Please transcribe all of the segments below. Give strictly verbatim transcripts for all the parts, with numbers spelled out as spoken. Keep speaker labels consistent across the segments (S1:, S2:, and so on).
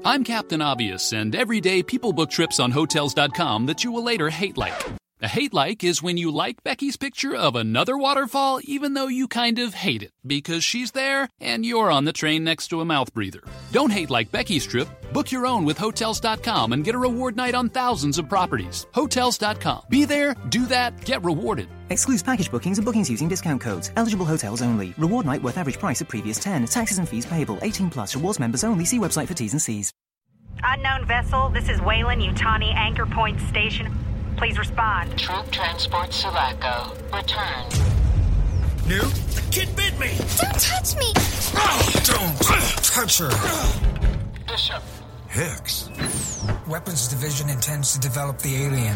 S1: I'm Captain Obvious, and every day people book trips on Hotels dot com that you will later hate like. A hate like is when you like Becky's picture of another waterfall even though you kind of hate it because she's there and you're on the train next to a mouth breather. Don't hate like Becky's trip. Book your own with Hotels dot com and get a reward night on thousands of properties. Hotels dot com. Be there, do that, get rewarded.
S2: Excludes package bookings and bookings using discount codes. Eligible hotels only. Reward night worth average price of previous ten. Taxes and fees payable. eighteen plus. Rewards members only. See website for T's and C's.
S3: Unknown vessel, this is Wayland, Utani Anchor Point Station. Please respond.
S4: Troop Transport Sulaco. Return.
S5: New? The kid bit me!
S6: Don't touch me!
S5: Oh, don't touch her!
S4: Bishop.
S5: Hicks. Weapons Division intends to develop the alien.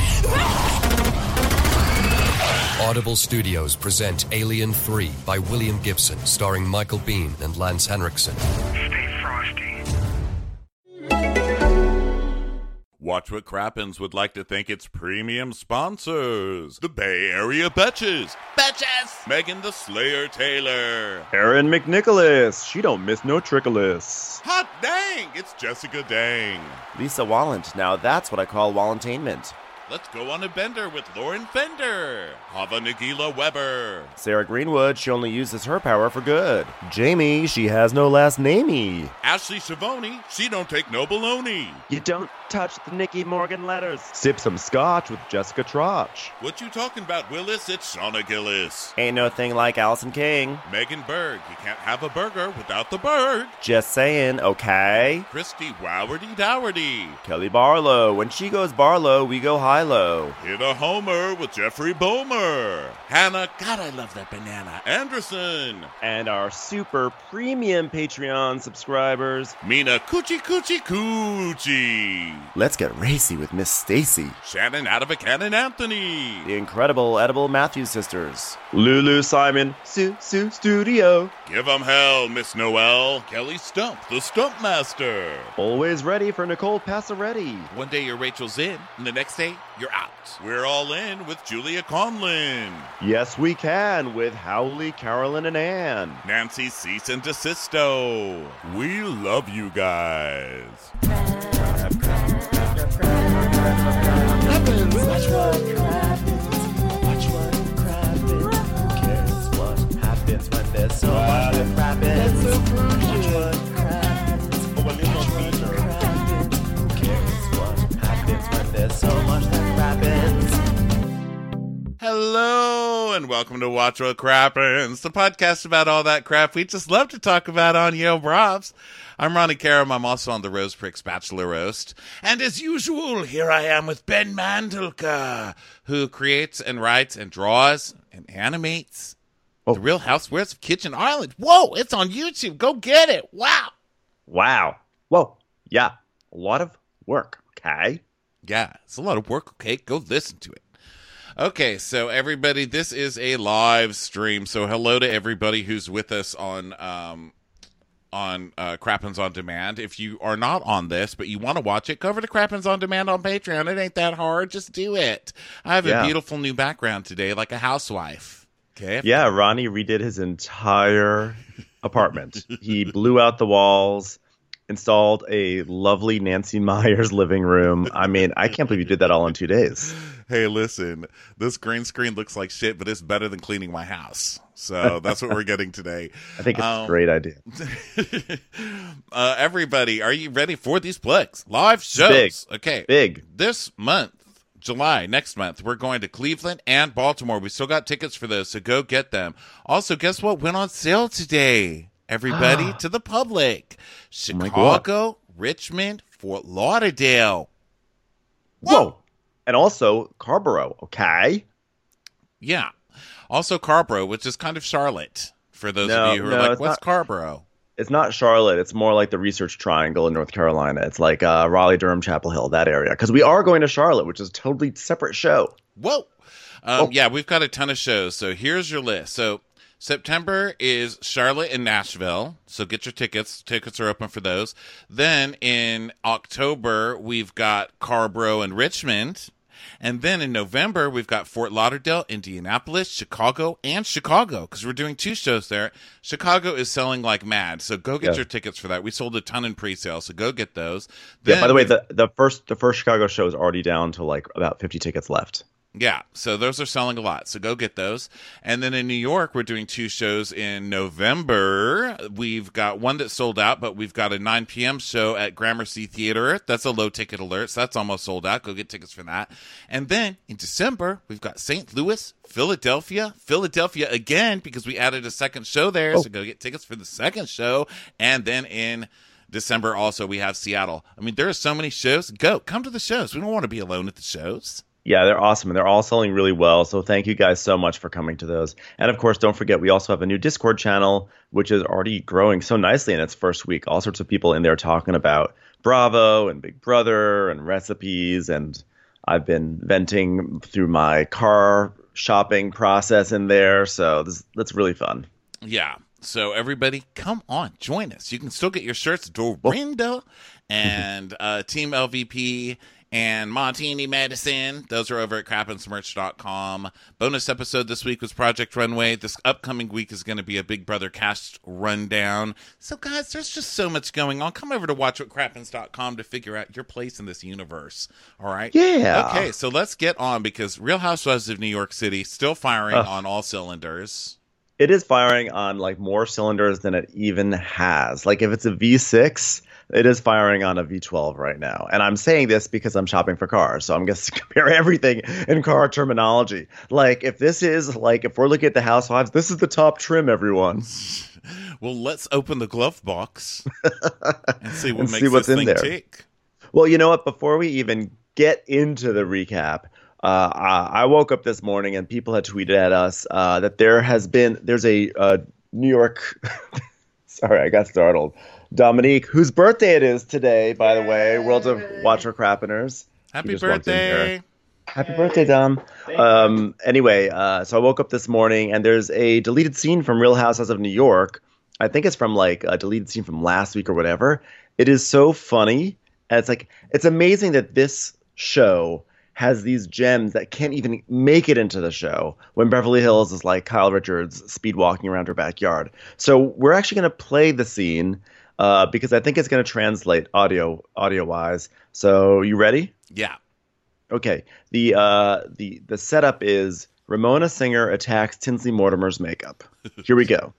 S7: Audible Studios present Alien three by William Gibson, starring Michael Biehn and Lance Henriksen.
S5: Stay frosty.
S8: Watch What Crappens would like to thank its premium sponsors. The Bay Area Betches. Betches! Megan the Slayer Taylor.
S9: Erin McNicholas. She don't miss no trickolas.
S8: Hot dang! It's Jessica Dang.
S10: Lisa Wallant. Now that's what I call Wallantainment.
S8: Let's go on a bender with Lauren Fender. Hava Nagila Weber.
S10: Sarah Greenwood. She only uses her power for good. Jamie. She has no last namey.
S8: Ashley Shavoni. She don't take no baloney.
S9: You don't touch the Nicky Morgan letters. Sip some scotch with Jessica Trotch.
S8: What you talking about, Willis? It's Shauna Gillis.
S10: Ain't no thing like Allison King.
S8: Megan Berg. You can't have a burger without the Berg.
S10: Just saying, okay?
S8: Christy Wowardy Dowardy.
S10: Kelly Barlow. When she goes Barlow, we go high-low.
S8: Hit a homer with Jeffrey Bomer. Hannah, God, I love that banana. Anderson.
S9: And our super premium Patreon subscribers.
S8: Mina Coochie Coochie Coochie.
S10: Let's get racy with Miss Stacy.
S8: Shannon Out of a Cannon Anthony.
S10: The incredible Edible Matthews sisters.
S9: Lulu Simon. Sue Sue Studio.
S8: Give 'em hell, Miss Noel. Kelly Stump, the Stump Master.
S9: Always ready for Nicole Passaretti.
S8: One day you're Rachel's in, and the next day you're out. We're all in with Julia Conlin.
S9: Yes, we can with Howley, Carolyn, and Ann.
S8: Nancy Cease and Desisto. We love you guys.
S11: Watch what happens. Watch what happens. Who cares what happens when there's so much that happens? Watch what happens. Watch what happens. Who cares what happens when there's so much that happens?
S8: Hello, and welcome to Watch What Crappens, the podcast about all that crap we just love to talk about on Yo Brovs. I'm Ronnie Karam. I'm also on the Rose Pricks Bachelor Roast. And as usual, here I am with Ben Mandelka, who creates and writes and draws and animates oh. The Real Housewives of Kitchen Island. Whoa, it's on YouTube. Go get it. Wow.
S9: Wow. Whoa. Yeah. A lot of work. Okay.
S8: Yeah, it's a lot of work. Okay, go listen to it. Okay, so everybody, this is a live stream. So hello to everybody who's with us on um, on uh, Crappens On Demand. If you are not on this, but you want to watch it, go over to Crappens On Demand on Patreon. It ain't that hard. Just do it. I have yeah. a beautiful new background today, like a housewife. Okay.
S9: Yeah, Ronnie redid his entire apartment. He blew out the walls, installed a lovely Nancy Meyers living room. I mean, I can't believe you did that all in two days.
S8: Hey, listen, this green screen looks like shit, but it's better than cleaning my house. So that's what we're getting today.
S9: I think it's um, a great idea.
S8: uh, everybody, are you ready for these plugs? Live shows.
S9: Big.
S8: Okay.
S9: Big.
S8: This month, July, next month, we're going to Cleveland and Baltimore. We still got tickets for those, so go get them. Also, guess what went on sale today? Everybody to the public. Chicago, oh Richmond, Fort Lauderdale.
S9: Whoa. Whoa. And also Carborough, okay?
S8: Yeah. Also Carborough, which is kind of Charlotte, for those
S9: no,
S8: of you who
S9: no,
S8: are like, what's
S9: not,
S8: Carborough?
S9: It's not Charlotte. It's more like the Research Triangle in North Carolina. It's like uh, Raleigh, Durham, Chapel Hill, that area. Because we are going to Charlotte, which is a totally separate show.
S8: Whoa. Um, yeah, we've got a ton of shows. So here's your list. So September is Charlotte and Nashville, so get your tickets. Tickets are open for those. Then in October, we've got Carborough and Richmond. And then in November, we've got Fort Lauderdale, Indianapolis, Chicago, and Chicago, because we're doing two shows there. Chicago is selling like mad, so go get
S9: Yeah.
S8: your tickets for that. We sold a ton in pre-sale, so go get those.
S9: Yeah,
S8: Then
S9: by the way,
S8: we've-
S9: the, the first the first Chicago show is already down to like about fifty tickets left.
S8: Yeah, so those are selling a lot. So go get those. And then in New York, we're doing two shows in November. We've got one that sold out, but we've got a nine p.m. show at Gramercy Theater. That's a low ticket alert, so that's almost sold out. Go get tickets for that. And then in December, we've got Saint Louis, Philadelphia, Philadelphia again, because we added a second show there.
S9: Oh.
S8: So go get tickets for the second show. And then in December also, we have Seattle. I mean, there are so many shows. Go. Come to the shows. We don't want to be alone at the shows.
S9: Yeah, they're awesome, and they're all selling really well. So thank you guys so much for coming to those. And of course, don't forget, we also have a new Discord channel, which is already growing so nicely in its first week. All sorts of people in there talking about Bravo and Big Brother and recipes. And I've been venting through my car shopping process in there. So this, that's really fun.
S8: Yeah. So everybody, come on, join us. You can still get your shirts, Dorinda and uh, Team L V P and Montini Medicine. Those are over at crappens merch dot com. Bonus episode this week was Project Runway. This upcoming week is going to be a Big Brother cast rundown. So guys, there's just so much going on. Come over to watch what crappens dot com to figure out your place in this universe. All right?
S9: Yeah.
S8: Okay, so let's get on, because Real Housewives of New York City still firing
S9: Ugh.
S8: on all cylinders.
S9: It is firing on like more cylinders than it even has. Like if it's a V six, it is firing on a V twelve right now. And I'm saying this because I'm shopping for cars. So I'm going to compare everything in car terminology. Like if this is like, if we're looking at the Housewives, this is the top trim, everyone.
S8: Well, let's open the glove box and see what
S9: And
S8: makes
S9: see what's
S8: this
S9: in
S8: thing
S9: there.
S8: tick.
S9: Well, you know what? Before we even get into the recap, uh, I I woke up this morning and people had tweeted at us uh, that there has been, there's a uh, New York, sorry, I got startled. Dominique, whose birthday it is today, by the way, World of Watcher Crappeners.
S8: Happy
S9: He just walked in here.
S8: birthday.
S9: Happy birthday, Dom. Um, anyway, uh, so I woke up this morning and there's a deleted scene from Real Housewives of New York. I think it's from like a deleted scene from last week or whatever. It is so funny. And it's like, it's amazing that this show has these gems that can't even make it into the show when Beverly Hills is like Kyle Richards speed walking around her backyard. So we're actually going to play the scene uh, because I think it's going to translate audio audio wise. So you ready?
S8: Yeah.
S9: Okay. The uh, the the setup is Ramona Singer attacks Tinsley Mortimer's makeup. Here we go.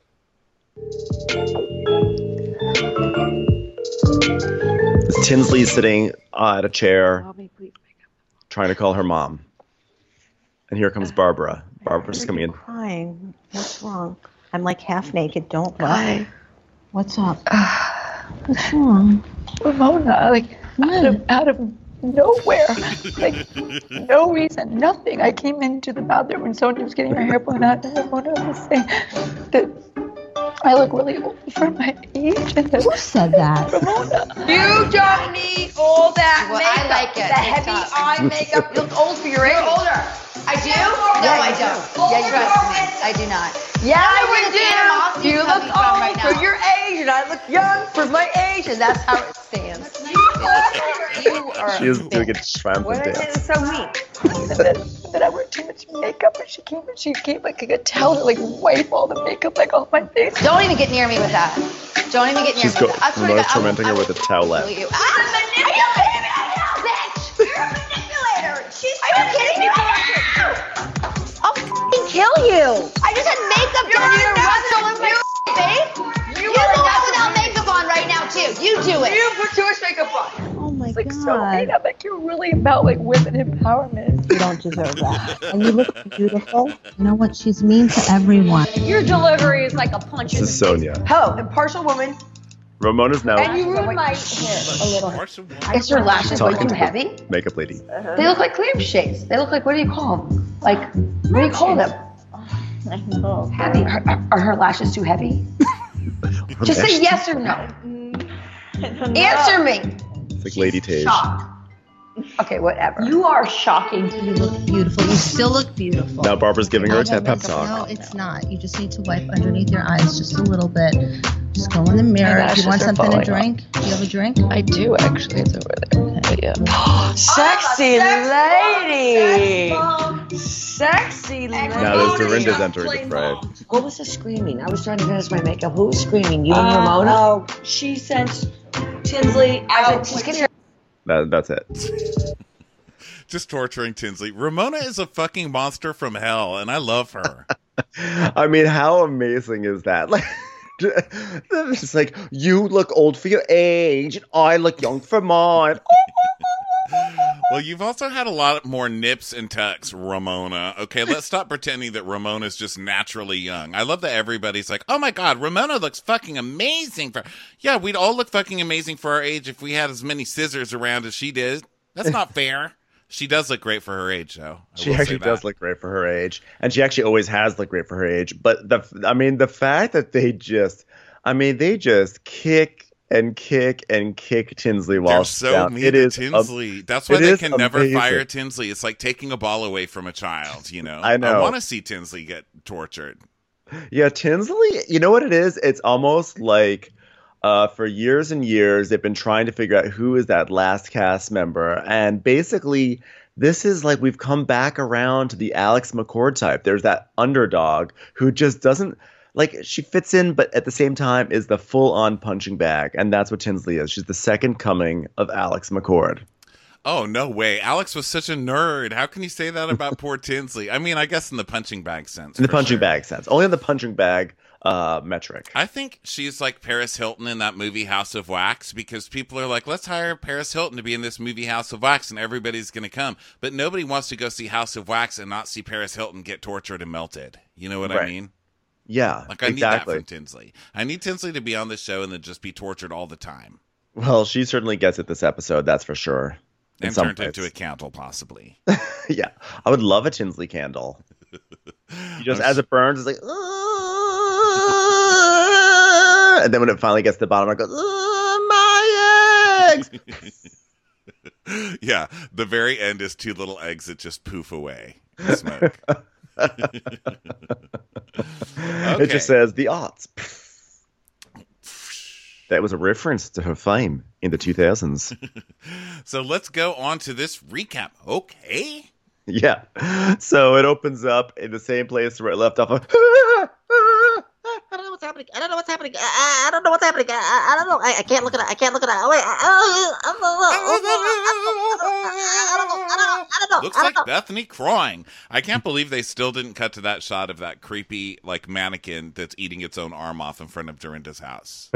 S9: Tinsley's sitting uh, at a chair, trying to call her mom. And here comes Barbara. Barbara's coming in.
S6: Crying. What's wrong? I'm like half naked. Don't lie. What's up? What's wrong?
S12: Ramona, like out of, out of nowhere, like no reason, nothing. I came into the bathroom and Sonia was getting her hair blown out, and Ramona was saying that I look really old for my age. And
S6: Who said that?
S12: Ramona.
S13: You don't need all that
S14: Well,
S13: makeup.
S14: I like it.
S13: The
S14: It's
S13: heavy
S14: tough.
S13: eye makeup. You look old for your age. You're older.
S14: I do?
S13: Yeah,
S14: No, I
S13: you
S14: don't.
S13: do.
S14: Yeah, you're right. I do not.
S13: Yeah,
S14: I
S13: you
S14: wouldn't get them off
S13: do.
S14: you
S13: You
S14: coming
S13: look
S14: from
S13: old
S14: right
S13: for
S14: now.
S13: your age, and I look young for my age, and that's how it stands.
S14: You are
S9: She is doing a triumphant
S13: What I did
S9: dance.
S13: is so weak.
S12: And then, and then I wear too much makeup, and she came and she came like I could tell her like wipe all the makeup like off my face.
S14: Don't even get near me with that. Don't even get near
S9: She's
S14: me
S9: go-
S14: with that. I swear to
S9: Ramona's
S14: God, I will-
S9: tormenting her
S14: I will
S9: with a towelette.
S14: kill you.
S13: She's a manipulator, bitch. You're a manipulator. She's Are you kidding me right now? I'll f***ing kill you. I just had makeup done. You to rub it all over my face?
S14: You go out without makeup on right now too. You do it.
S13: You put too much makeup on.
S6: Oh my
S12: It's like
S6: god.
S12: so mean. I'm like, you're really about like women empowerment.
S6: You don't deserve that. And you look beautiful. You know what? She's mean to everyone.
S13: Your delivery is like a punch in
S9: This
S13: the
S9: is Sonia.
S13: Hello, impartial woman.
S9: Ramona's now
S13: And you ruined my hair a little.
S8: Marcia,
S13: I guess your lashes way
S9: talking
S13: too
S9: to
S13: heavy.
S9: the makeup lady.
S13: They look like lampshades. They look like, what do you call them? Like, what do you call them?
S6: I know.
S13: Heavy. Are, are- are her lashes too heavy? Just say yes or no. Answer me.
S9: It's like Lady Tage.
S13: Shocked. Okay, whatever.
S6: You are shocking. You look beautiful. You still look beautiful.
S9: Now Barbara's giving her a pep
S6: No,
S9: talk.
S6: it's not. You just need to wipe underneath your eyes just a little bit. Just go in the mirror.
S12: My
S6: If you want
S12: lashes are
S6: something to
S12: falling
S6: drink, do you have a drink?
S12: I do actually. It's over there. you. Sexy lady. Sexy lady.
S9: Now there's Dorinda's entering the fray.
S15: What was the screaming? I was trying to finish my makeup. Who was screaming? You and
S12: Uh,
S15: Ramona?
S12: Oh, she sent Tinsley out.
S15: She's getting her.
S9: That, that's it.
S8: Just torturing Tinsley. Ramona is a fucking monster from hell, and I love her.
S9: I mean, how amazing is that? Like, it's like, you look old for your age, and I look young for mine.
S8: Well, you've also had a lot more nips and tucks, Ramona. Okay, let's stop pretending that Ramona's just naturally young. I love that everybody's like, oh my God, Ramona looks fucking amazing. For Yeah, we'd all look fucking amazing for our age if we had as many scissors around as she did. That's not fair. She does look great for her age, though. I
S9: She
S8: will say
S9: actually
S8: that.
S9: does look great for her age, and she actually always has looked great for her age. But the, I mean, the fact that they just, I mean, they just kick and kick and kick Tinsley while
S8: They're
S9: she's
S8: so
S9: down.
S8: mean
S9: It
S8: to
S9: is
S8: Tinsley.
S9: um,
S8: That's why
S9: it
S8: they
S9: is
S8: can never
S9: amazing.
S8: fire Tinsley. It's like taking a ball away from a child, you know?
S9: I know.
S8: I want to see Tinsley get tortured.
S9: Yeah, Tinsley, you know what it is? It's almost like uh, for years and years, they've been trying to figure out who is that last cast member. And basically, this is like we've come back around to the Alex McCord type. There's that underdog who just doesn't, like, she fits in, but at the same time is the full-on punching bag. And that's what Tinsley is. She's the second coming of Alex McCord.
S8: Oh, no way. Alex was such a nerd. How can you say that about poor Tinsley? I mean, I guess in the punching bag sense.
S9: In the
S8: for
S9: punching
S8: sure.
S9: bag sense. Only in the punching bag uh, metric.
S8: I think she's like Paris Hilton in that movie House of Wax, because people are like, let's hire Paris Hilton to be in this movie House of Wax, and everybody's going to come. But nobody wants to go see House of Wax and not see Paris Hilton get tortured and melted. You know what I
S9: Right.
S8: mean?
S9: Yeah,
S8: Like, I
S9: exactly.
S8: need that from Tinsley. I need Tinsley to be on the show and then just be tortured all the time.
S9: Well, she certainly gets it this episode, that's for sure. In
S8: And
S9: some
S8: turned
S9: ways.
S8: into a candle, possibly.
S9: Yeah, I would love a Tinsley candle. You just, as it burns, it's like, "Ah," and then when it finally gets to the bottom, it goes, "Ah, my eggs."
S8: Yeah, the very end is two little eggs that just poof away in smoke.
S9: It just says the odds. That was a reference to her fame in the two thousands.
S8: So let's go on to this recap. Okay.
S9: Yeah. So it opens up in the same place where it left off. Of,
S13: I don't know what's happening. I don't know what's happening. I, I, I don't know what's happening. I, I, I don't know. I, I can't look at it. I can't look at it. Oh, wait. I, I, I don't know. I don't know. I don't know. I don't know.
S8: Looks
S13: I don't
S8: like
S13: know.
S8: Bethany crying. I can't believe they still didn't cut to that shot of that creepy like mannequin that's eating its own arm off in front of Dorinda's house.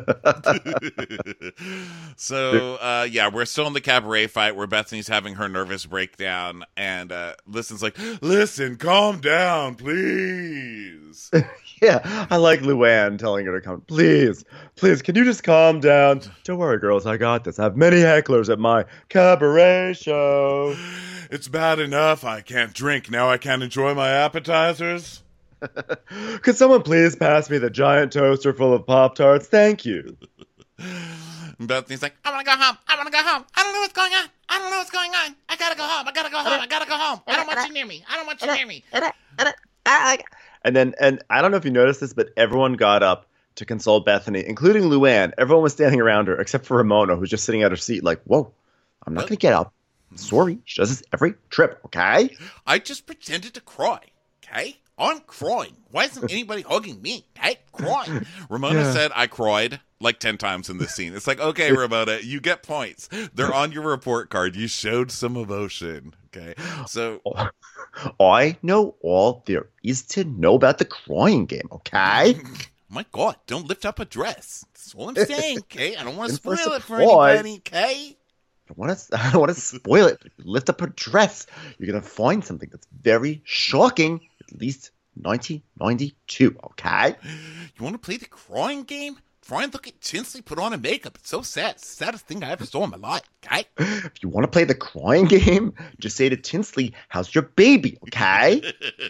S8: So uh, yeah, we're still in the cabaret fight where Bethany's having her nervous breakdown, and uh, Listen's like, "Listen, calm down, please."
S9: Yeah, I like Luann telling her to come. Please, please, can you just calm down? Don't worry, girls, I got this. I have many hecklers at my cabaret show.
S8: It's bad enough I can't drink. Now I can't enjoy my appetizers.
S9: Could someone please pass me the giant toaster full of Pop-Tarts? Thank you.
S8: And Bethany's like, "I want to go home. I want to go home. I don't know what's going on. I don't know what's going on. I gotta go home. I gotta go home. I gotta go home. I don't want you near me. I don't want you near me."
S9: And then, and I don't know if you noticed this, but everyone got up to console Bethany, including Luann. Everyone was standing around her, except for Ramona, who's just sitting at her seat like, whoa, I'm not going to get up. Sorry, she does this every trip, okay?
S8: I just pretended to cry, okay? I'm crying. Why isn't anybody hugging me? Okay, crying. Ramona
S9: Yeah.
S8: said I cried like ten times in this scene. It's like, okay, Ramona, you get points. They're on your report card. You showed some emotion, okay? So
S9: I know all there is to know about the crying game, okay?
S8: my God, don't lift up a dress. That's all I'm saying, okay? I don't want to
S9: And for
S8: spoil it for
S9: surprise-
S8: anybody, okay?
S9: I don't want to. I don't want to spoil it. If you lift up her dress, you're gonna find something that's very shocking. At least nineteen ninety-two. Okay.
S8: You want to play the crying game? Try and look at Tinsley put on a makeup. It's so sad. It's the saddest thing I ever saw in my life. Okay.
S9: If you want to play the crying game, just say to Tinsley, "How's your baby?" Okay.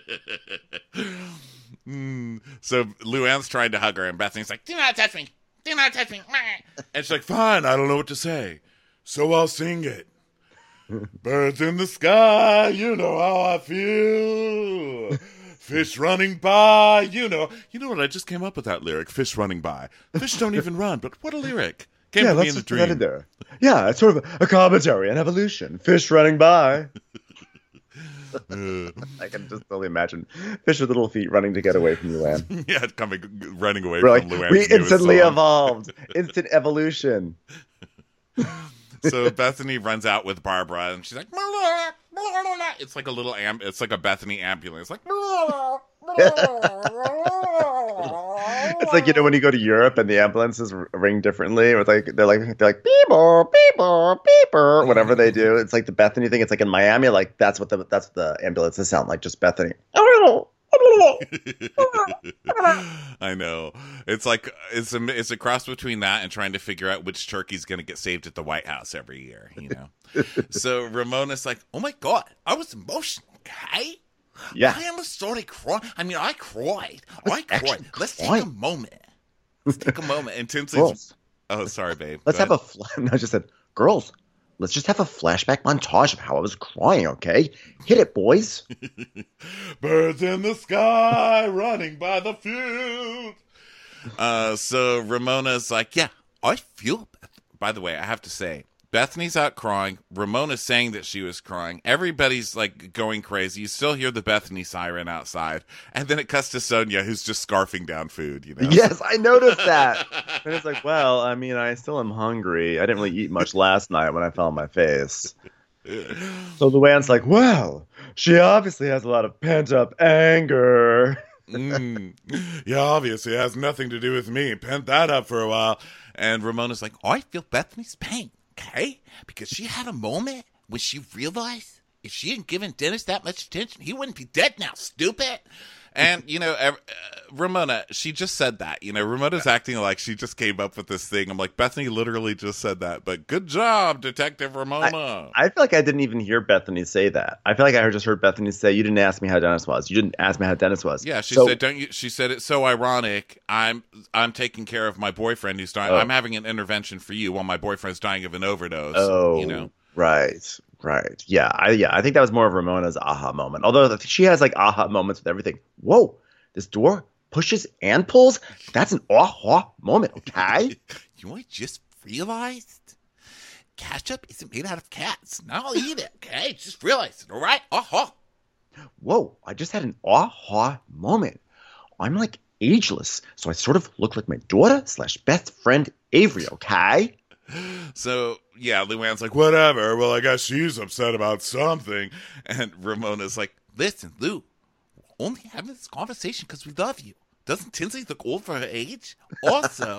S8: Mm, so Luann's trying to hug her, and Bethany's like, "Do not touch me. Do not touch me." And she's like, "Fine, I don't know what to say, so I'll sing it. Birds in the sky, you know how I feel. Fish running by, you know. You know what? I just came up with that lyric, fish running by. Fish don't even run, but what a lyric. Came
S9: yeah,
S8: to me
S9: let's
S8: in the
S9: just put that
S8: dream.
S9: in there. Yeah, it's sort of a commentary on evolution. Fish running by. I can just totally imagine fish with little feet running to get away from Luann.
S8: Yeah, coming, running away
S9: We're
S8: from
S9: like,
S8: Luann's
S9: we
S8: newest
S9: instantly
S8: song.
S9: evolved. Instant evolution.
S8: So Bethany runs out with Barbara, and she's like, "Blah, blah, blah, blah." It's like a little am- it's like a Bethany ambulance, like. Blah,
S9: It's like, you know, when you go to Europe and the ambulances r- ring differently. It's like they're like they're like beeper, beeper, beeper, whatever they do. It's like the Bethany thing. It's like in Miami, like that's what the that's what the ambulances sound like, just Bethany.
S8: I know. It's like it's a it's a cross between that and trying to figure out which turkey's going to get saved at the White House every year. You know. So Ramona's like, "Oh my God, I was emotional, okay?
S9: Yeah.
S8: I almost started crying. I mean, I cried. I cried. Let's
S9: crying.
S8: take a moment. Let's take a moment." And Tinsley's,
S9: Girls.
S8: oh, sorry, babe.
S9: Let's
S8: Go
S9: have a fl- no, I just said, girls, let's just have a flashback montage of how I was crying, okay? Hit it, boys.
S8: Birds in the sky running by the field. Uh, so Ramona's like, yeah, I feel Beth. By the way, I have to say, Bethany's out crying. Ramona's saying that she was crying. Everybody's like going crazy. You still hear the Bethany siren outside. And then it cuts to Sonia, who's just scarfing down food, you know?
S9: Yes, I noticed that. And it's like, well, I mean, I still am hungry. I didn't really eat much last night when I fell on my face. So Luann's like, well, she obviously has a lot of pent-up anger.
S8: mm. Yeah, obviously it has nothing to do with me. Pent that up for a while. And Ramona's like, oh, I feel Bethany's pain, okay? Because she had a moment when she realized if she hadn't given Dennis that much attention, he wouldn't be dead now, stupid. And, you know, uh, Ramona, she just said that. You know, Ramona's acting like she just came up with this thing. I'm like, Bethany literally just said that. But good job, Detective Ramona.
S9: I, I feel like I didn't even hear Bethany say that. I feel like I just heard Bethany say, you didn't ask me how Dennis was. You didn't ask me how Dennis was.
S8: Yeah, she
S9: so,
S8: said, don't you? She said, it's so ironic. I'm I'm taking care of my boyfriend who's dying.
S9: Oh.
S8: I'm having an intervention for you while my boyfriend's dying of an overdose.
S9: Oh,
S8: you know?
S9: Right. Right. Yeah. I yeah. I think that was more of Ramona's aha moment. Although she has like aha moments with everything. Whoa, this door pushes and pulls. That's an aha moment. Okay.
S8: You know what I just realized? Ketchup isn't made out of cats. And I'll eat it. Okay. Just realized it. All right. Aha.
S9: Whoa. I just had an aha moment. I'm like ageless, so I sort of look like my daughter slash best friend Avery. Okay.
S8: So, yeah, Luann's like, whatever. Well, I guess she's upset about something. And Ramona's like, listen, Lou, we're only having this conversation because we love you. Doesn't Tinsley look old for her age? Also,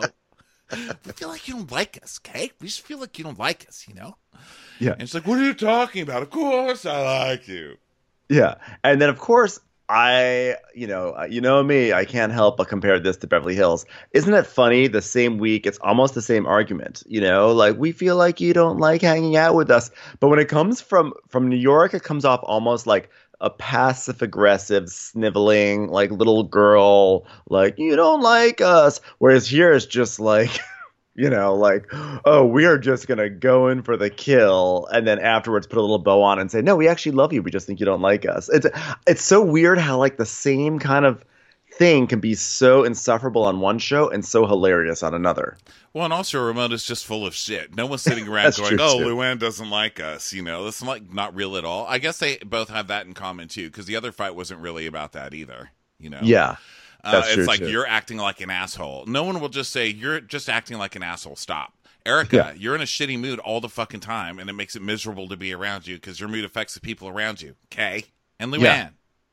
S8: we feel like you don't like us, okay? We just feel like you don't like us, you know?
S9: Yeah.
S8: And she's like, what are you talking about? Of course I like you.
S9: Yeah. And then, of course, I, you know, you know me, I can't help but compare this to Beverly Hills. Isn't it funny? The same week, it's almost the same argument, you know, like we feel like you don't like hanging out with us. But when it comes from from New York, it comes off almost like a passive aggressive, sniveling, like little girl, like you don't like us. Whereas here it's just like, you know, like, oh, we are just going to go in for the kill and then afterwards put a little bow on and say, no, we actually love you. We just think you don't like us. It's it's so weird how like the same kind of thing can be so insufferable on one show and so hilarious on another.
S8: Well, and also Ramona's just full of shit. No one's sitting around going, oh, too. Luann doesn't like us. You know, that's like not real at all. I guess they both have that in common, too, because the other fight wasn't really about that either, you know?
S9: Yeah.
S8: Uh,
S9: That's
S8: it's
S9: true,
S8: like
S9: too.
S8: You're acting like an asshole. No one will just say, you're just acting like an asshole. Stop. Erica,
S9: Yeah.
S8: you're in a shitty mood all the fucking time, and it makes it miserable to be around you because your mood affects the people around you. Okay? And Luann.
S9: Yeah.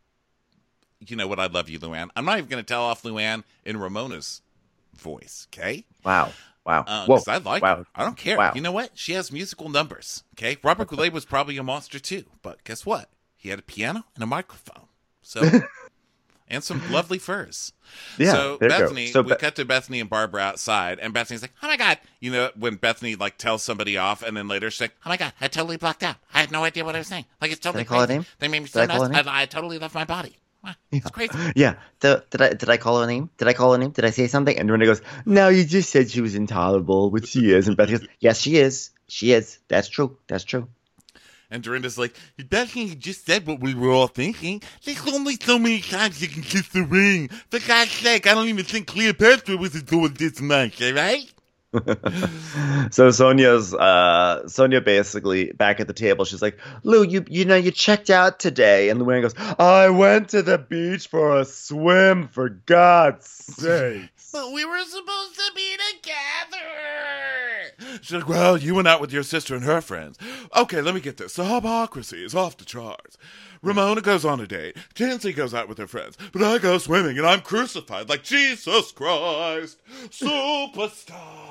S8: You know what? I love you, Luann. I'm not even going to tell off Luann in Ramona's voice. Okay?
S9: Wow. Wow.
S8: Uh,
S9: Whoa.
S8: 'cause I like
S9: wow.
S8: her. I don't care.
S9: Wow.
S8: You know what? She has musical numbers. Okay? Robert Goulet was probably a monster too, but guess what? He had a piano and a microphone. So, and some lovely furs.
S9: Yeah,
S8: So
S9: there you go.
S8: Bethany,
S9: So
S8: we
S9: Be-
S8: cut to Bethany and Barbara outside, and Bethany's like, "Oh my god!" You know, when Bethany like tells somebody off, and then later she's like, "Oh my god, I totally blocked out. I had no idea what I was saying. Like it's totally
S9: Did I call her
S8: crazy.
S9: name?
S8: They made me
S9: Did
S8: so
S9: I call her
S8: nuts.
S9: name?
S8: I, I totally left my body. Wow, it's crazy."
S9: Yeah. So, did I did I call her name? Did I call her name? Did I say something? And Dorinda goes, no, you just said she was intolerable, which she is. And Beth goes, yes, she is. She is. That's true. That's true.
S8: And Dorinda's like, Bethany just said what we were all thinking. There's only so many times you can kiss the ring. For God's sake, I don't even think Cleopatra was adored this much, all right?
S9: So Sonia's uh, Sonia basically back at the table. She's like, Lou, you you know you checked out today, and Luann goes, I went to the beach for a swim. For God's sake.
S8: But we were supposed to be together. She's like, well, you went out with your sister and her friends. Okay, let me get this. The hypocrisy is off the charts. Ramona goes on a date. Tansy goes out with her friends. But I go swimming and I'm crucified like Jesus Christ. Superstar.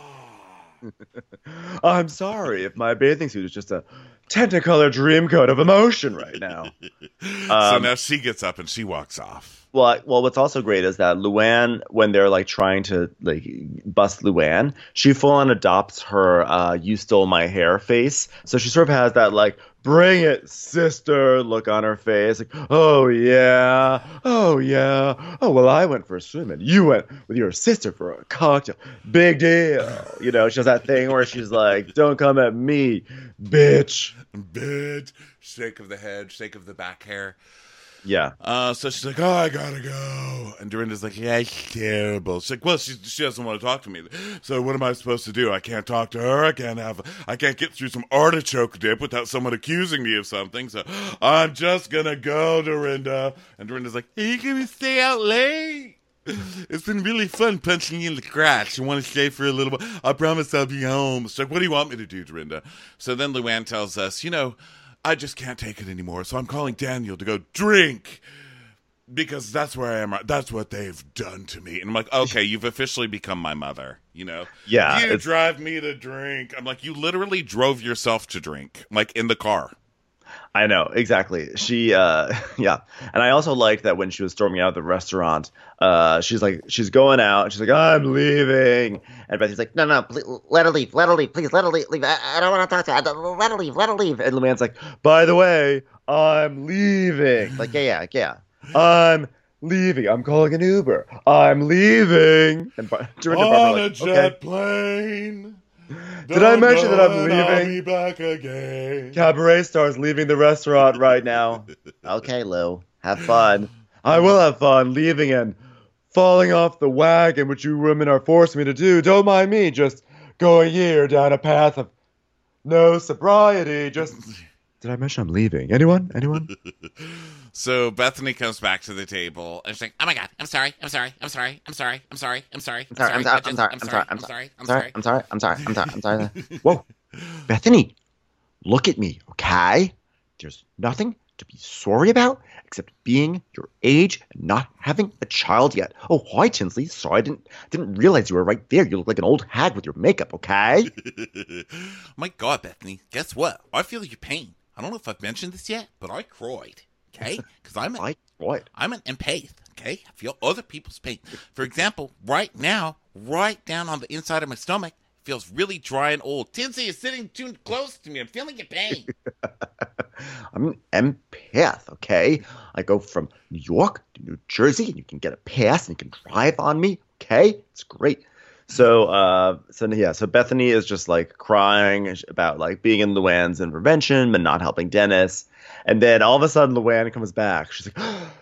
S9: I'm sorry if my bathing suit is just a technicolor dream coat of emotion right now.
S8: So
S9: Um,
S8: now she gets up and she walks off.
S9: Well, I- well, what's also great is that Luann, when they're like trying to like bust Luann, she full on adopts her uh, "you stole my hair" face. So she sort of has that like "bring it, sister" look on her face. Like, oh yeah, oh yeah, oh well, I went for a swim and you went with your sister for a cocktail. Big deal, you know. She does that thing where she's like, "Don't come at me, bitch."
S8: Bitch. Shake of the head, shake of the back hair.
S9: Yeah.
S8: Uh, so she's like, oh, I gotta go. And Dorinda's like, yeah, it's terrible. She's like, well, she, she doesn't want to talk to me. So what am I supposed to do? I can't talk to her. I can't have, I can't get through some artichoke dip without someone accusing me of something. So I'm just gonna go, Dorinda. And Dorinda's like, are you gonna stay out late? It's been really fun punching you in the crotch. You want to stay for a little bit? I promise I'll be home. She's like, what do you want me to do, Dorinda? So then Luann tells us, you know, I just can't take it anymore, so I'm calling Daniel to go drink because that's where I am. That's what they've done to me. And I'm like, okay, you've officially become my mother, you know?
S9: Yeah,
S8: You
S9: it's-
S8: drive me to drink. I'm like, you literally drove yourself to drink, like in the car.
S9: I know, exactly. She, uh, yeah. And I also liked that when she was storming out of the restaurant, uh, she's like, she's going out, and she's like, I'm leaving. And Betsy's like, no, no, please, let her leave, let her leave, please, let her leave. leave. I, I don't want to talk to her. I don't- Let her leave, let her leave. And Luann's like, by the way, I'm leaving. Like, yeah, yeah, yeah. I'm leaving. I'm calling an Uber. I'm leaving. And Bar- Dorinda
S8: On
S9: Barbara
S8: a
S9: like,
S8: jet
S9: okay.
S8: plane.
S9: Did I mention that I'm
S8: Don't know, I'll
S9: leaving?
S8: be back again.
S9: Cabaret star's leaving the restaurant right now. Okay, Lou. Have fun. I will have fun leaving and falling off the wagon, which you women are forcing me to do. Don't mind me just going here down a path of no sobriety. Just. Did I mention I'm leaving? Anyone? Anyone?
S8: So Bethany comes back to the table and she's like, oh my God, I'm sorry, I'm sorry, I'm sorry, I'm sorry, I'm sorry, I'm sorry,
S9: I'm sorry, I'm sorry, I'm sorry, I'm sorry,
S8: I'm sorry,
S9: I'm sorry, I'm sorry, I'm sorry, I'm sorry, I'm sorry. Whoa. Bethany, look at me, okay? There's nothing to be sorry about except being your age and not having a child yet. Oh, hi, Tinsley. Sorry, I didn't didn't realize you were right there. You look like an old hag with your makeup, okay?
S8: My God, Bethany, guess what? I feel your pain. I don't know if I've mentioned this yet, but I cried, okay? Because I'm an,
S9: I cried.
S8: I'm an empath, okay? I feel other people's pain. For example, right now, right down on the inside of my stomach, feels really dry and old. Tinsy is sitting too close to me. I'm feeling your pain.
S9: I'm an empath, okay? I go from New York to New Jersey, and you can get a pass, and you can drive on me, okay? It's great. So, uh, so yeah, so Bethany is just like crying about like being in Luann's intervention but not helping Dennis. And then all of a sudden Luann comes back. She's like,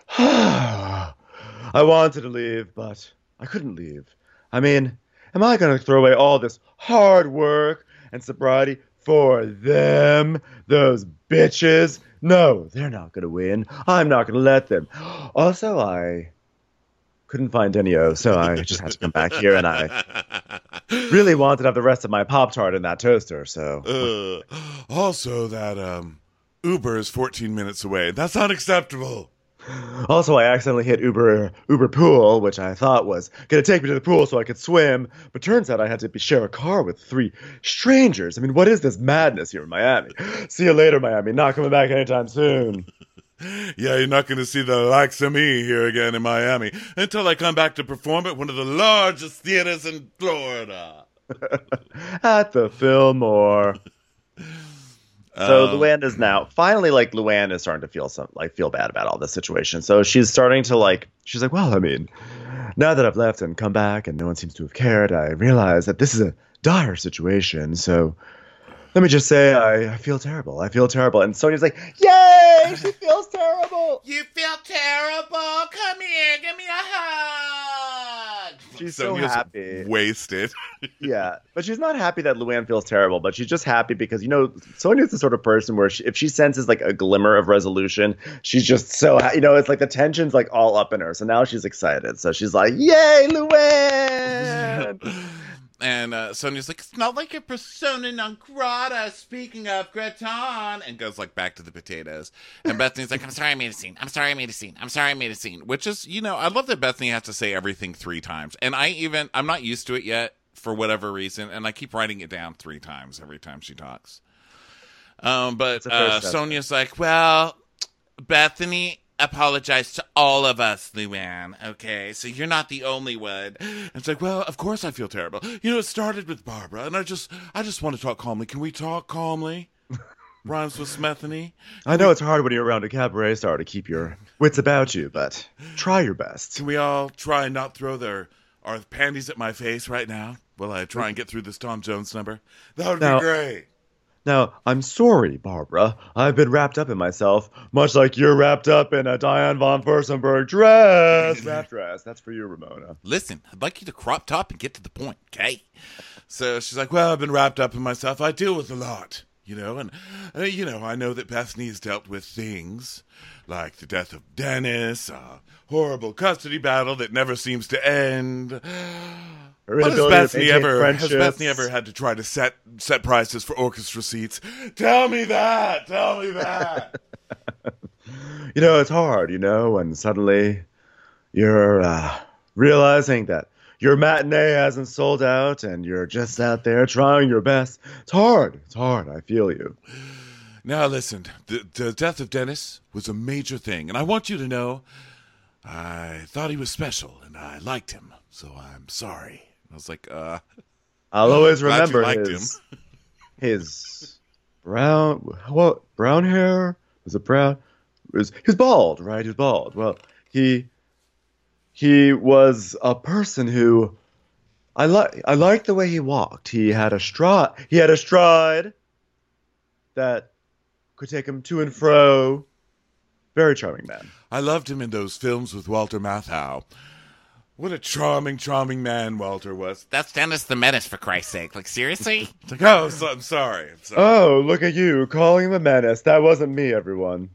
S9: I wanted to leave, but I couldn't leave. I mean, am I going to throw away all this hard work and sobriety for them, those bitches? No, they're not going to win. I'm not going to let them. Also, I couldn't find Denio, so I just had to come back here, and I really wanted to have the rest of my Pop-Tart in that toaster, so.
S8: Uh, also, that um, Uber is fourteen minutes away. That's unacceptable.
S9: Also, I accidentally hit Uber Uber Pool, which I thought was going to take me to the pool so I could swim, but turns out I had to be, share a car with three strangers. I mean, what is this madness here in Miami? See you later, Miami. Not coming back anytime soon.
S8: Yeah, you're not going to see the likes of me here again in Miami until I come back to perform at one of the largest theaters in Florida.
S9: At the Fillmore. So
S8: Um,
S9: Luann is now finally like Luann is starting to feel some like feel bad about all this situation. So she's starting to like she's like, well, I mean, now that I've left and come back and no one seems to have cared, I realize that this is a dire situation. So let me just say I, I feel terrible. I feel terrible. And Sonia's like, yay, she feels terrible.
S8: You feel terrible? Come here, give me a hug.
S9: she's so
S8: Sonia's
S9: happy.
S8: Wasted.
S9: Yeah, but she's not happy that Luann feels terrible, but she's just happy because, you know, Sonia's the sort of person where she, if she senses like a glimmer of resolution, she's just so, ha- you know, it's like the tension's like all up in her. So now she's excited. So she's like, yay, Luann!
S8: And uh, Sonia's like, it's not like a persona non grata, speaking of gratin, and goes like back to the potatoes. And Bethany's like, I'm sorry I made a scene. I'm sorry I made a scene. I'm sorry I made a scene. Which is, you know, I love that Bethany has to say everything three times. And I even, I'm not used to it yet for whatever reason. And I keep writing it down three times every time she talks. Um, but uh, Sonia's like, well, Bethany apologize to all of us, Luann, okay? So you're not the only one. And it's like, well, of course I feel terrible. You know, it started with Barbara, and I just I just want to talk calmly. Can we talk calmly? Rhymes with Smethany.
S9: I know it's hard when you're around a cabaret star to keep your wits about you, but try your best.
S8: Can we all try and not throw their our panties at my face right now while I try and get through this Tom Jones number? That would
S9: Now-
S8: be great.
S9: Now, I'm sorry, Barbara. I've been wrapped up in myself, much like you're wrapped up in a Diane von Furstenberg dress. Wrap dress. That's for you, Ramona.
S8: Listen, I'd like you to crop top and get to the point, okay? So she's like, well, I've been wrapped up in myself. I deal with a lot, you know, and, uh, you know, I know that Bethany's dealt with things like the death of Dennis, a horrible custody battle that never seems to end.
S9: Her
S8: But has
S9: inability to
S8: Bethany
S9: maintain
S8: ever has
S9: friendships.
S8: Bethany ever had to try to set set prices for orchestra seats? Tell me that. Tell me that.
S9: You know, it's hard, you know, when suddenly you're uh, realizing that your matinee hasn't sold out and you're just out there trying your best. It's hard. It's hard. I feel you.
S8: Now listen, the, the death of Dennis was a major thing, and I want you to know I thought he was special, and I liked him, so I'm sorry. I was like, uh...
S9: I'll always
S8: glad you
S9: remember
S8: liked
S9: his,
S8: him.
S9: his brown, what, brown hair? Was it brown? It was, he was bald, right? He was bald. Well, he, he was a person who, I like, I liked the way he walked. He had a stride, he had a stride that could take him to and fro. Very charming man.
S8: I loved him in those films with Walter Matthau. What a charming, charming man Walter was. That's Dennis the Menace, for Christ's sake. Like, seriously? It's like, oh, so, I'm sorry. I'm sorry.
S9: Oh, look at you, calling him a menace. That wasn't me, everyone.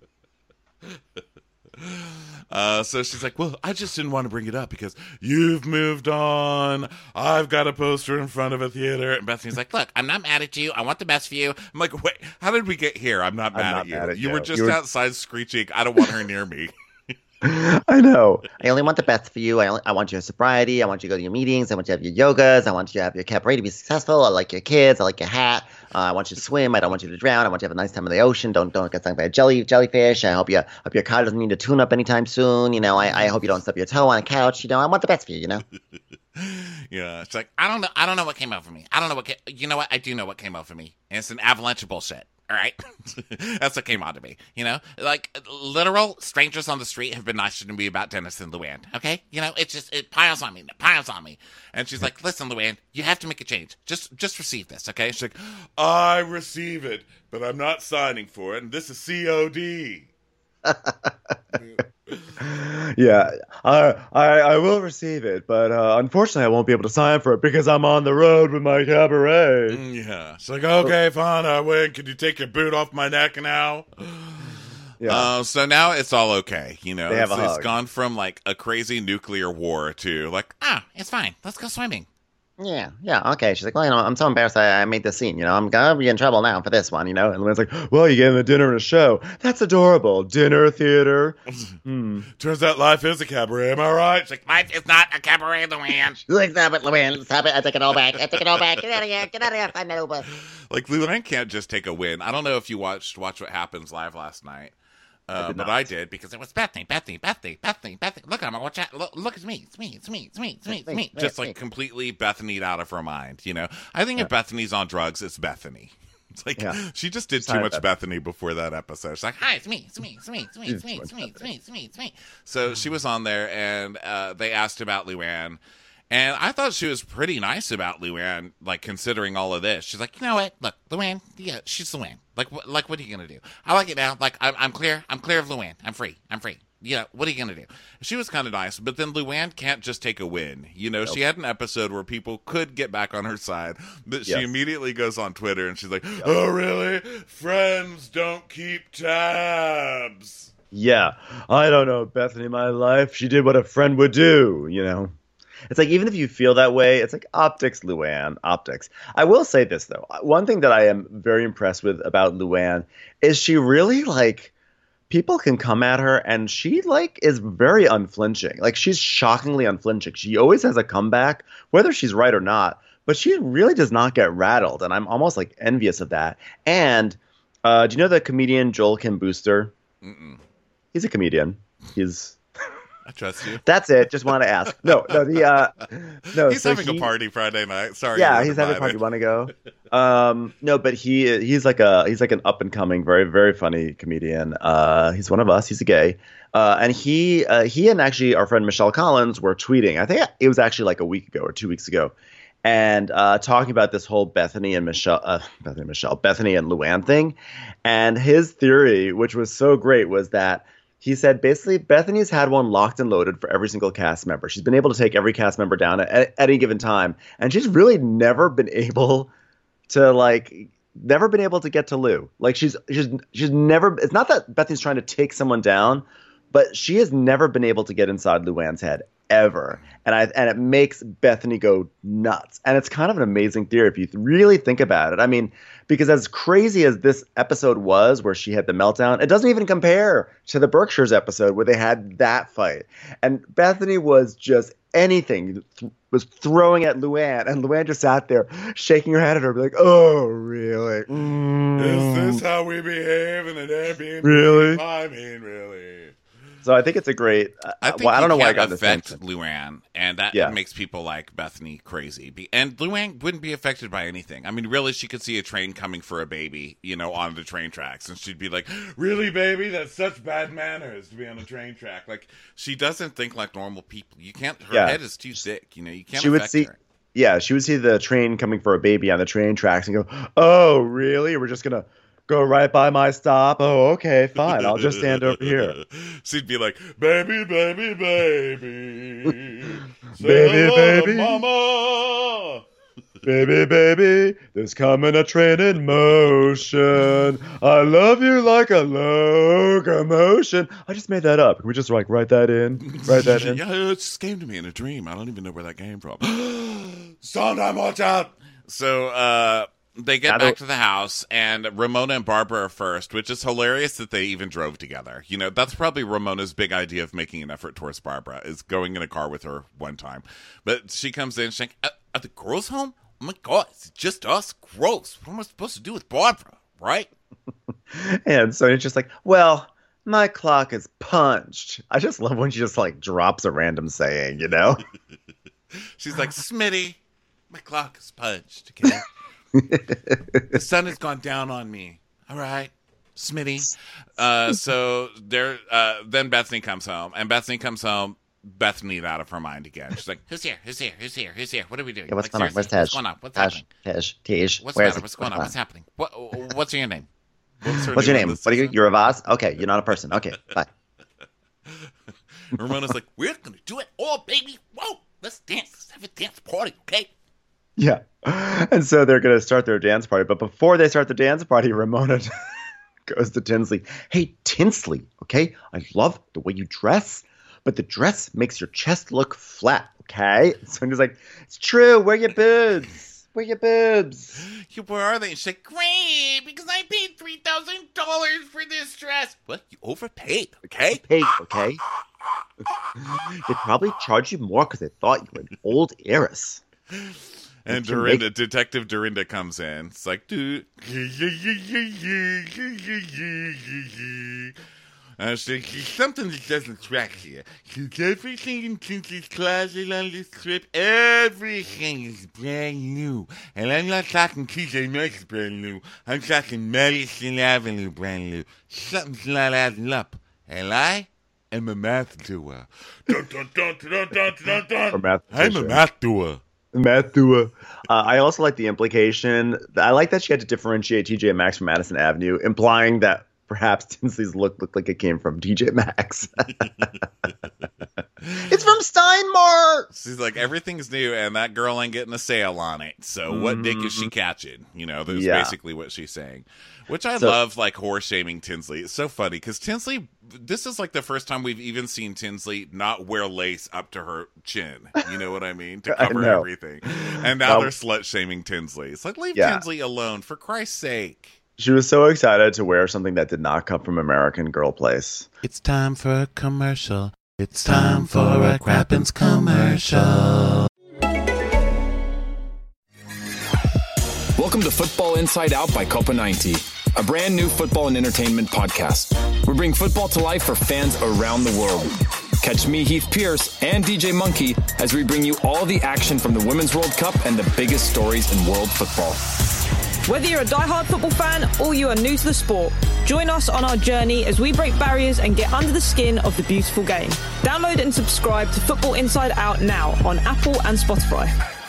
S8: Uh, so she's like, well, I just didn't want to bring it up because you've moved on. I've got a poster in front of a theater. And Bethany's like, look, I'm not mad at you. I want the best for you. I'm like, wait, how did we get here? I'm not mad,
S9: I'm not
S8: at, you.
S9: mad at
S8: you.
S9: you.
S8: were just
S9: You were-
S8: outside screeching, I don't want her near me.
S9: I know.
S16: I only want the best for you. I, only, I want your sobriety. I want you to go to your meetings. I want you to have your yogas. I want you to have your cabaret to be successful. I like your kids. I like your hat. Uh, I want you to swim. I don't want you to drown. I want you to have a nice time in the ocean. Don't don't get stung by a jelly jellyfish. I hope you hope your car doesn't need to tune up anytime soon. You know, I, I hope you don't stub your toe on a couch. You know, I want the best for you. You know.
S8: Yeah, it's like, I don't know. I don't know what came over me. I don't know what. Came, you know what? I do know what came over me. And it's an avalanche of bullshit. All right, that's what came onto me. You know, like literal strangers on the street have been nicer to me about Dennis and Luann. Okay, you know, it just it piles on me, it piles on me. And she's like, "Listen, Luann, you have to make a change. Just just receive this, okay?" She's like, "I receive it, but I'm not signing for it, and this is C O D."
S9: Yeah, I, I I will receive it, but uh, unfortunately I won't be able to sign for it because I'm on the road with my cabaret.
S8: Yeah, it's like, okay, fine, I win. Can you take your boot off my neck now? Yeah. Uh, so now it's all okay. You know,
S9: They have
S8: it's,
S9: a
S8: it's
S9: hug.
S8: gone from like a crazy nuclear war to like, ah, it's fine. Let's go swimming.
S16: Yeah, yeah, okay. She's like, well, you know, I'm so embarrassed I, I made this scene. You know, I'm gonna be in trouble now for this one. You know.
S9: And Luann's like, well, you gave him a dinner and a show. That's adorable. Dinner, theater. Hmm.
S8: Turns out life is a cabaret. Am I right? She's like,
S3: Life is not a cabaret, Luann.
S16: She's like, stop it, Luann. Stop it. I take it all back. I take it all back. Get out of here. Get out of here. Find that Uber.
S8: like Luann can't just take a win. I don't know if you watched Watch What Happens live last night. Uh,
S9: did
S8: but
S9: not.
S8: I did because it was Bethany, Bethany, Bethany, Bethany, Bethany. Look at him. Watch out. Look, look, it's me. It's me. It's me. It's me. It's me. It's me. Just like completely Bethany'd out of her mind. You know, I think if Bethany's on drugs, it's Bethany. It's like
S9: Yeah.
S8: she just did too
S9: Sorry,
S8: much
S9: Beth.
S8: Bethany before that episode. She's like, hi, it's me. It's me. It's me. It's me. It's me. It's me. It's me. It's me. It's me. So she was on there, and uh, they asked about Luann. And I thought she was pretty nice about Luann, like, considering all of this. She's like, you know what? Look, Luann, yeah, she's Luann. Like, wh- like, what are you going to do? I like it now. Like, I'm, I'm clear. I'm clear of Luann. I'm free. I'm free. yeah, what are you going to do? She was kind of nice, but then Luann can't just take a win. You know, nope. She had an episode where people could get back on her side, but she yes. immediately goes on Twitter and she's like, yep. oh, really? Friends don't keep tabs.
S9: Yeah. I don't know, Bethany, my life. She did what a friend would do, you know. It's like, even if you feel that way, it's like optics, Luann, optics. I will say this, though. One thing that I am very impressed with about Luann is she really, like, people can come at her and she, like, is very unflinching. Like, she's shockingly unflinching. She always has a comeback, whether she's right or not. But she really does not get rattled, and I'm almost, like, envious of that. And uh, do you know the comedian Joel Kim Booster?
S8: Mm-mm.
S9: He's a comedian. He's...
S8: I trust you.
S9: That's it. Just want to ask. No, no, the uh, no.
S8: He's
S9: so
S8: having
S9: he,
S8: a party Friday night. Sorry.
S9: Yeah, he's having a party. Want to go? Um, no, but he he's like a he's like an up and coming, very very funny comedian. Uh, he's one of us. He's a gay. Uh, and he uh, he and actually our friend Michelle Collins were tweeting. I think it was actually like a week ago or two weeks ago, and uh, talking about this whole Bethany and Michelle, uh, Bethany and Michelle, Bethany and Luann thing. And his theory, which was so great, was that. He said, basically, Bethany's had one locked and loaded for every single cast member. She's been able to take every cast member down at, at any given time. And she's really never been able to, like, never been able to get to Lou. Like, she's she's she's never – it's not that Bethany's trying to take someone down, but she has never been able to get inside Luann's head ever. And I and it makes Bethany go nuts. And it's kind of an amazing theory if you really think about it. I mean, because as crazy as this episode was where she had the meltdown, it doesn't even compare to the Berkshires episode where they had that fight. And Bethany was just anything, th- was throwing at Luann. And Luann just sat there shaking her head at her, like, oh, really? Mm.
S8: Is this how we behave in an Airbnb?
S9: Really?
S8: I mean, really?
S9: So I think it's a great. Uh,
S8: I think
S9: well, I don't know why I
S8: can't
S9: got
S8: affect
S9: this
S8: Luann, and that
S9: yeah.
S8: makes people like Bethany crazy. Be- and Luann wouldn't be affected by anything. I mean, really, she could see a train coming for a baby, you know, on the train tracks, and she'd be like, "Really, baby? That's such bad manners to be on a train track." Like, she doesn't think like normal people. You can't. Her
S9: yeah.
S8: head is too thick. You know, you can't.
S9: She
S8: affect
S9: would see.
S8: her.
S9: Yeah, she would see the train coming for a baby on the train tracks and go, "Oh, really? We're just gonna." Go right by my stop. Oh, okay, fine. I'll just stand over here.
S8: She'd be like, baby, baby, baby.
S9: Baby, baby.
S8: Mama.
S9: Baby, baby, there's coming a train in motion. I love you like a locomotion. I just made that up. Can we just like write that in? Write that in?
S8: Yeah, it just came to me in a dream. I don't even know where that came from. Sondheim, watch out. So, uh... they get back to the house, and Ramona and Barbara are first, which is hilarious that they even drove together. You know, that's probably Ramona's big idea of making an effort towards Barbara, is going in a car with her one time. But she comes in, she's like, are, are the girls home? Oh my God, it's just us. Gross. What am I supposed to do with Barbara, right?
S9: And so it's just like, well, my clock is punched. I just love when she just, like, drops a random saying, you know?
S8: She's like, Smitty, my clock is punched, okay? The sun has gone down on me. All right, Smitty. Uh, so there. Uh, then Bethany comes home, and Bethany comes home. Bethany's out of her mind again. She's like, "Who's here? Who's here? Who's here? Who's here? What are we doing?
S9: Yeah, what's
S8: like,
S9: going on? Where's Tej?
S8: What's going on? What's
S9: Tej,
S8: happening?
S9: Tej, Tej.
S8: What's
S9: Where's
S8: matter? What's going on?
S9: on?
S8: What's happening? What, what's your name?
S9: What's, what's your name? What are you? You're a vase? Okay, you're not a person. Okay, bye."
S8: Ramona's like, "We're gonna do it all, baby. Whoa, let's dance. Let's have a dance party, okay?"
S9: Yeah. And so they're going to start their dance party. But before they start the dance party, Ramona goes to Tinsley. Hey, Tinsley, okay? I love the way you dress, but the dress makes your chest look flat, okay? So he's like, it's true. Where are your boobs? Where are your boobs?
S8: Where are they? And she's like, great, because I paid three thousand dollars for this dress. What? You overpaid, okay?
S9: Paid, okay? They probably charged you more because they thought you were an old heiress.
S8: And Dorinda, make... Detective Dorinda comes in. It's like, dude. And she's like, something that doesn't track here. Because everything in Tinsley's closet on this trip, everything is brand new. And I'm not talking T J Maxx brand new. I'm talking Madison Avenue brand new. Something's not adding up. And I am a math doer. Dun, dun, dun, dun, dun, dun, dun.
S9: Math
S8: I'm a math doer.
S9: Mathua. Uh, I also like the implication. I like that she had to differentiate T J Maxx from Madison Avenue, implying that perhaps Tinsley's look looked like it came from T J Maxx. It's from Steinmart.
S8: She's like, everything's new, and that girl ain't getting a sale on it. So what mm-hmm. dick is she catching? You know, that's yeah. basically what she's saying. Which I so, love, like, whore-shaming Tinsley. It's so funny, because Tinsley, this is, like, the first time we've even seen Tinsley not wear lace up to her chin. You know what I mean? To cover everything. And now um, they're slut-shaming Tinsley. It's like, leave yeah. Tinsley alone, for Christ's sake.
S9: She was so excited to wear something that did not come from American Girl Place.
S8: It's time for a commercial. It's time for a Crappens commercial.
S17: Welcome to Football Inside Out by Copa ninety, a brand new football and entertainment podcast. We bring football to life for fans around the world. Catch me, Heath Pierce, and D J Monkey as we bring you all the action from the Women's World Cup and the biggest stories in world football.
S18: Whether you're a diehard football fan or you are new to the sport, join us on our journey as we break barriers and get under the skin of the beautiful game. Download and subscribe to Football Inside Out now on Apple and Spotify.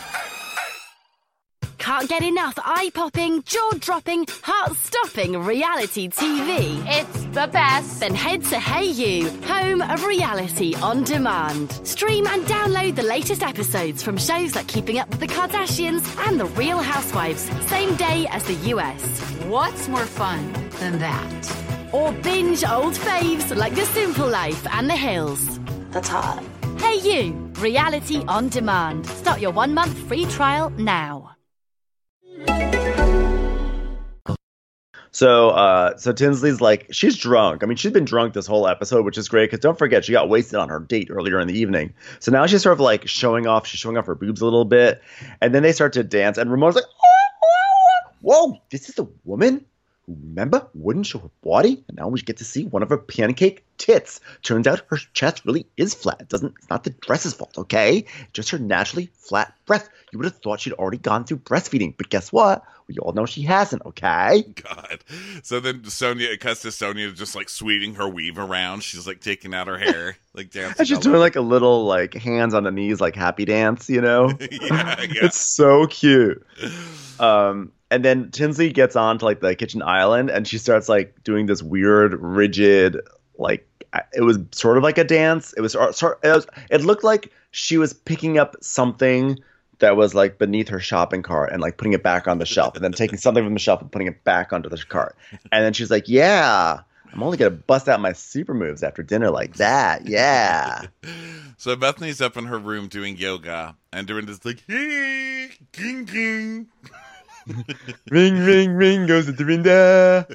S19: Can't get enough eye-popping, jaw-dropping, heart-stopping reality T V.
S14: It's the best.
S19: Then head to Hey You, home of reality on demand. Stream and download the latest episodes from shows like Keeping Up with the Kardashians and The Real Housewives, same day as the U S.
S14: What's more fun than that?
S19: Or binge old faves like The Simple Life and The Hills.
S14: That's hot.
S19: Hey You, reality on demand. Start your one-month free trial now.
S9: So, uh, so Tinsley's like, she's drunk. I mean, she's been drunk this whole episode, which is great because don't forget, she got wasted on her date earlier in the evening. So now she's sort of like showing off. She's showing off her boobs a little bit, and then they start to dance. And Ramon's like, oh, oh, oh. "Whoa, this is a woman who, remember, wouldn't show her body, and now we get to see one of her pancake tits. Turns out her chest really is flat. It doesn't. It's not the dress's fault, okay? Just her naturally flat breast. You would have thought she'd already gone through breastfeeding, but guess what? We all know she hasn't, okay?"
S8: God. So then Sonia, it cuts to Sonia just like sweeping her weave around. She's like taking out her hair, like dancing.
S9: And she's doing like a little like hands on the knees, like happy dance, you know?
S8: yeah, yeah.
S9: It's so cute. Um, and then Tinsley gets on to like the kitchen island and she starts like doing this weird, rigid, like it was sort of like a dance. It was, it was, it looked like she was picking up something that was like beneath her shopping cart and like putting it back on the shelf and then taking something from the shelf and putting it back onto the cart. And then she's like, yeah, I'm only going to bust out my super moves after dinner like that. Yeah.
S8: So Bethany's up in her room doing yoga and Dorinda's like, hey, ging, ging.
S9: Ring, ring, ring goes to Dorinda.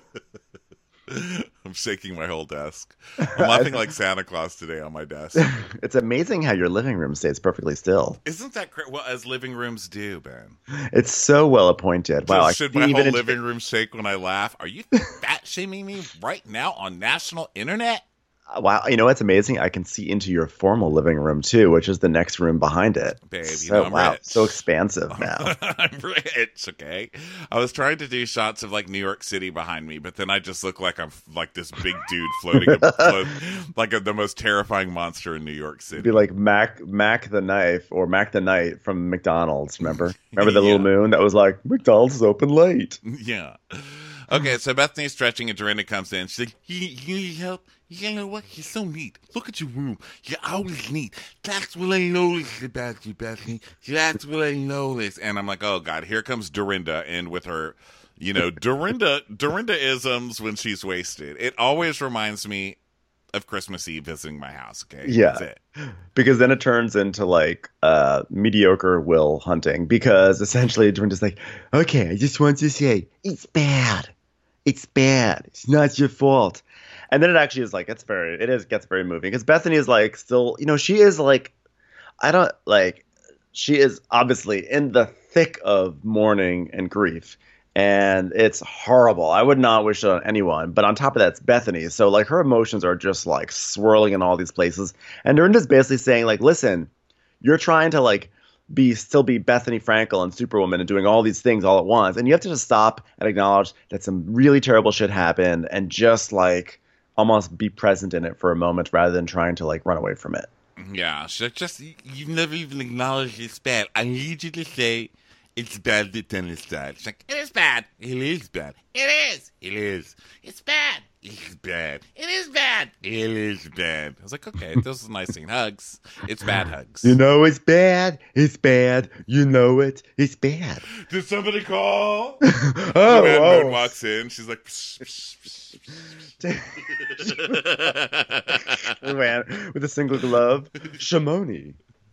S8: I'm shaking my whole desk. I'm laughing like Santa Claus today on my desk.
S9: It's amazing how your living room stays perfectly still.
S8: Isn't that cra- well, as living rooms do, Ben?
S9: It's so well appointed. Wow!
S8: Should my whole living room shake when I laugh? Are you fat shaming me right now on national internet?
S9: Wow, you know what's amazing? I can see into your formal living room too, which is the next room behind it.
S8: Babe, you
S9: so,
S8: know I'm
S9: wow,
S8: rich.
S9: So expansive now.
S8: I'm rich, okay? I was trying to do shots of like New York City behind me, but then I just look like I'm like this big dude floating, float, like a, the most terrifying monster in New York City.
S9: It'd be like Mac, Mac the Knife or Mac the Knight from McDonald's. Remember? Remember the
S8: yeah.
S9: little moon that was like McDonald's is open late.
S8: Yeah. Okay, so Bethany's stretching and Dorinda comes in. She's like, you, you need help? You know what? You're so neat. Look at your room. You're always neat. That's what I noticed about you, Bethany. That's what I noticed. And I'm like, oh, God, here comes Dorinda in with her, you know, Dorinda, Dorinda-isms when she's wasted. It always reminds me of Christmas Eve visiting my house, okay?
S9: Yeah.
S8: That's it.
S9: Because then it turns into like uh, mediocre Will Hunting because essentially Dorinda's like, okay, I just want to say, it's bad. It's bad. It's not your fault. And then it actually is like, it's very, it is, gets very moving because Bethany is like still, you know, she is like, I don't like, she is obviously in the thick of mourning and grief and it's horrible. I would not wish it on anyone, but on top of that, it's Bethany. So like her emotions are just like swirling in all these places. And Dorinda's basically saying like, listen, you're trying to like be still be Bethany Frankel and Superwoman and doing all these things all at once. And you have to just stop and acknowledge that some really terrible shit happened and just like almost be present in it for a moment rather than trying to like run away from it.
S8: Yeah, so just you've never even acknowledged it's bad. I need you to say it's bad that tennis died. It's like, it is bad. It is bad. It is. It is. It's bad. It's bad. It is bad. It is bad. I was like, okay, this is nice scene. Hugs. It's bad hugs.
S9: You know it's bad. It's bad. You know it. It's bad.
S8: Did somebody call?
S9: oh,
S8: Luann
S9: oh.
S8: Moon walks in. She's like, psh, psh, psh, psh.
S9: Luann with a single glove. Shimoni.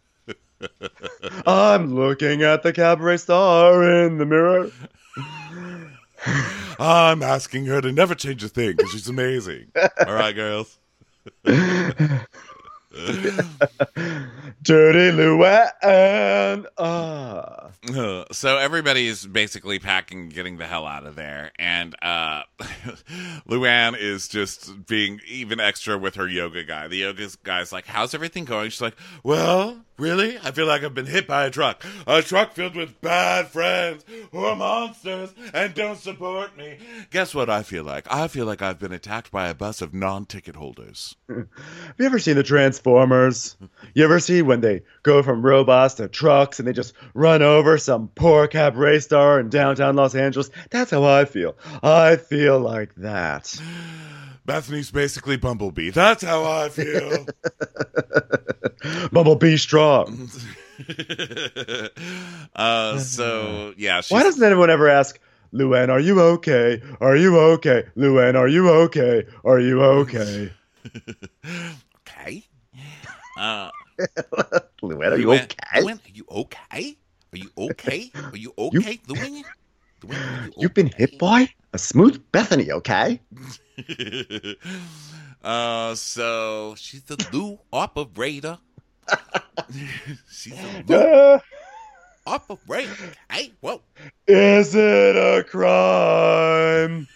S9: I'm looking at the cabaret star in the mirror.
S8: I'm asking her to never change a thing because she's amazing. All right, girls.
S9: Dirty Luann. Ah.
S8: Uh, so everybody's basically packing and getting the hell out of there. And uh, Luann is just being even extra with her yoga guy. The yoga guy's like, how's everything going? She's like, well, really? I feel like I've been hit by a truck. A truck filled with bad friends who are monsters and don't support me. Guess what I feel like? I feel like I've been attacked by a bus of non-ticket holders.
S9: Have you ever seen the Transformers? You ever see when they go from robots to trucks and they just run over some poor cabaret star in downtown Los Angeles? That's how I feel. I feel like that.
S8: Bethany's basically Bumblebee. That's how I feel.
S9: Bumblebee strong.
S8: uh, so, yeah. She's...
S9: Why doesn't anyone ever ask, Luann, are you okay? Are you okay? Luann, are you okay? Are you okay?
S8: Okay. Uh,
S9: Luann, are you
S8: Luann,
S9: okay?
S8: Luann, are you okay? Are you okay? Are you okay,
S9: You-
S8: Luann? Luann, are you
S9: You've been hit by a smooth Bethany, okay?
S8: uh, so she's the Lou operator. She's a Lou
S9: Uh,
S8: operator. Hey, whoa.
S9: is it a crime?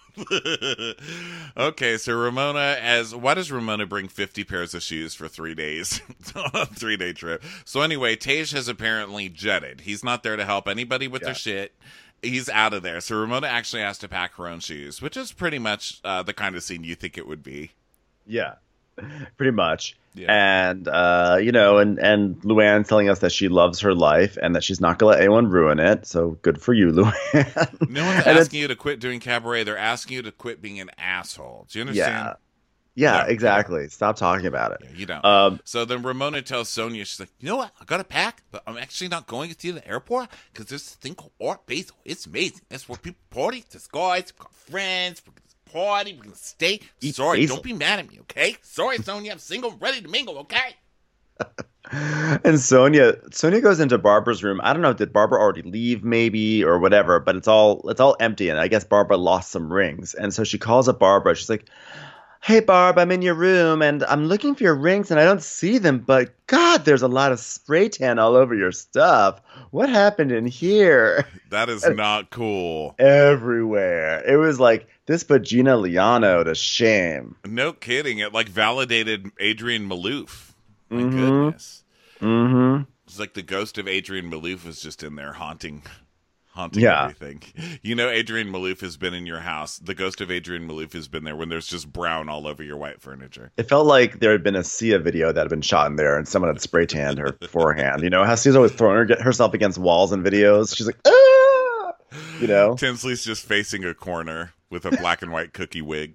S8: Okay, so Ramona, as why does Ramona bring fifty pairs of shoes for three days on a three day trip? So anyway, Tage has apparently jetted. He's not there to help anybody with
S9: Yeah.
S8: their shit. He's out of there. So Ramona actually has to pack her own shoes, which is pretty much uh, the kind of scene you think it would be.
S9: Yeah, pretty much.
S8: Yeah.
S9: And, uh, you know, and, and Luann telling us that she loves her life and that she's not going to let anyone ruin it. So good for you, Luann.
S8: No one's
S9: And
S8: asking you to quit doing cabaret. They're asking you to quit being an asshole. Do you understand?
S9: Yeah, yeah
S8: No,
S9: exactly. Stop talking about it.
S8: Yeah, you don't.
S9: Um,
S8: So then Ramona tells Sonia, she's like, you know what? I got to pack, but I'm actually not going with you to the airport because there's this thing called Art Basel. It's amazing. That's where people party. There's guys, we've got friends, we're going to party, we're going to stay.
S9: Eat
S8: Sorry,
S9: basil.
S8: don't be mad at me, okay? Sorry, Sonia, I'm single, ready to mingle, okay?
S9: And Sonia, Sonia goes into Barbara's room. I don't know, did Barbara already leave maybe or whatever, but it's all it's all empty. And I guess Barbara lost some rings. And so she calls up Barbara. She's like, hey, Barb, I'm in your room and I'm looking for your rings and I don't see them. But God, there's a lot of spray tan all over your stuff. What happened in here?
S8: That is not cool.
S9: Everywhere. It was like, this put Gina Liano to shame.
S8: No kidding. It like validated Adrian Malouf. My
S9: Mhm.
S8: goodness.
S9: Mm-hmm.
S8: It's like the ghost of Adrian Malouf was just in there haunting haunting
S9: Yeah.
S8: everything. You know Adrian Malouf has been in your house. The ghost of Adrian Malouf has been there when there's just brown all over your white furniture.
S9: It felt like there had been a Sia video that had been shot in there and someone had spray tanned her forehand. You know how Sia's always throwing her, herself against walls in videos? She's like, ah! You know?
S8: Tinsley's just facing a corner with a black and white cookie wig.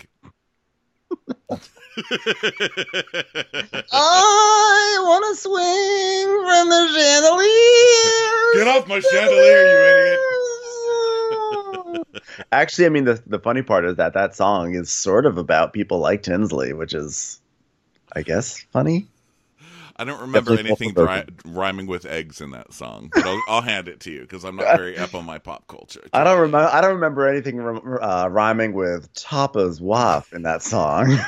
S16: I want to swing from the chandelier.
S8: Get off my chandelier, you idiot.
S9: Actually, I mean, the, the funny part is that that song is sort of about people like Tinsley, which is, I guess, funny.
S8: I don't remember
S9: Definitely
S8: anything dry, rhyming with eggs in that song, but I'll, I'll hand it to you because I'm not very up on my pop culture.
S9: I don't remember. I don't remember anything uh, rhyming with Tapa's Waff in that song.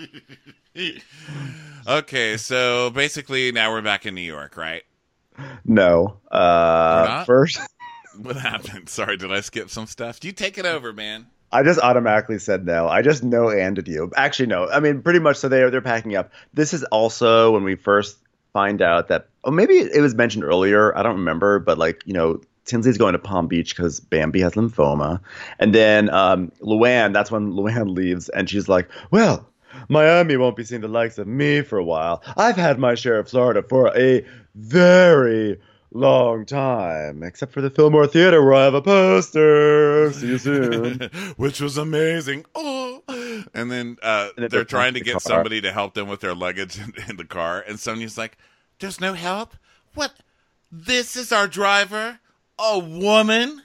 S8: Okay, so basically now we're back in New York, right?
S9: No.
S8: We're
S9: Uh,
S8: not?
S9: first,
S8: What happened? Sorry, did I skip some stuff? You take it over, man.
S9: I just automatically said no. I just no anded you. Actually, no. I mean, pretty much. So they they're packing up. This is also when we first find out that, oh, maybe it was mentioned earlier. I don't remember, but like you know, Tinsley's going to Palm Beach because Bambi has lymphoma, and then um, Luann. That's when Luann leaves, and she's like, well. Miami won't be seeing the likes of me for a while. I've had my share of Florida for a very long time, except for the Fillmore Theater where I have a poster. See you soon.
S8: Which was amazing. Oh, And then uh,
S9: And then
S8: they're
S9: they're
S8: trying to
S9: the
S8: get
S9: car.
S8: somebody to help them with their luggage in, in the car. And Sonia's like, there's no help? What? This is our driver? A woman?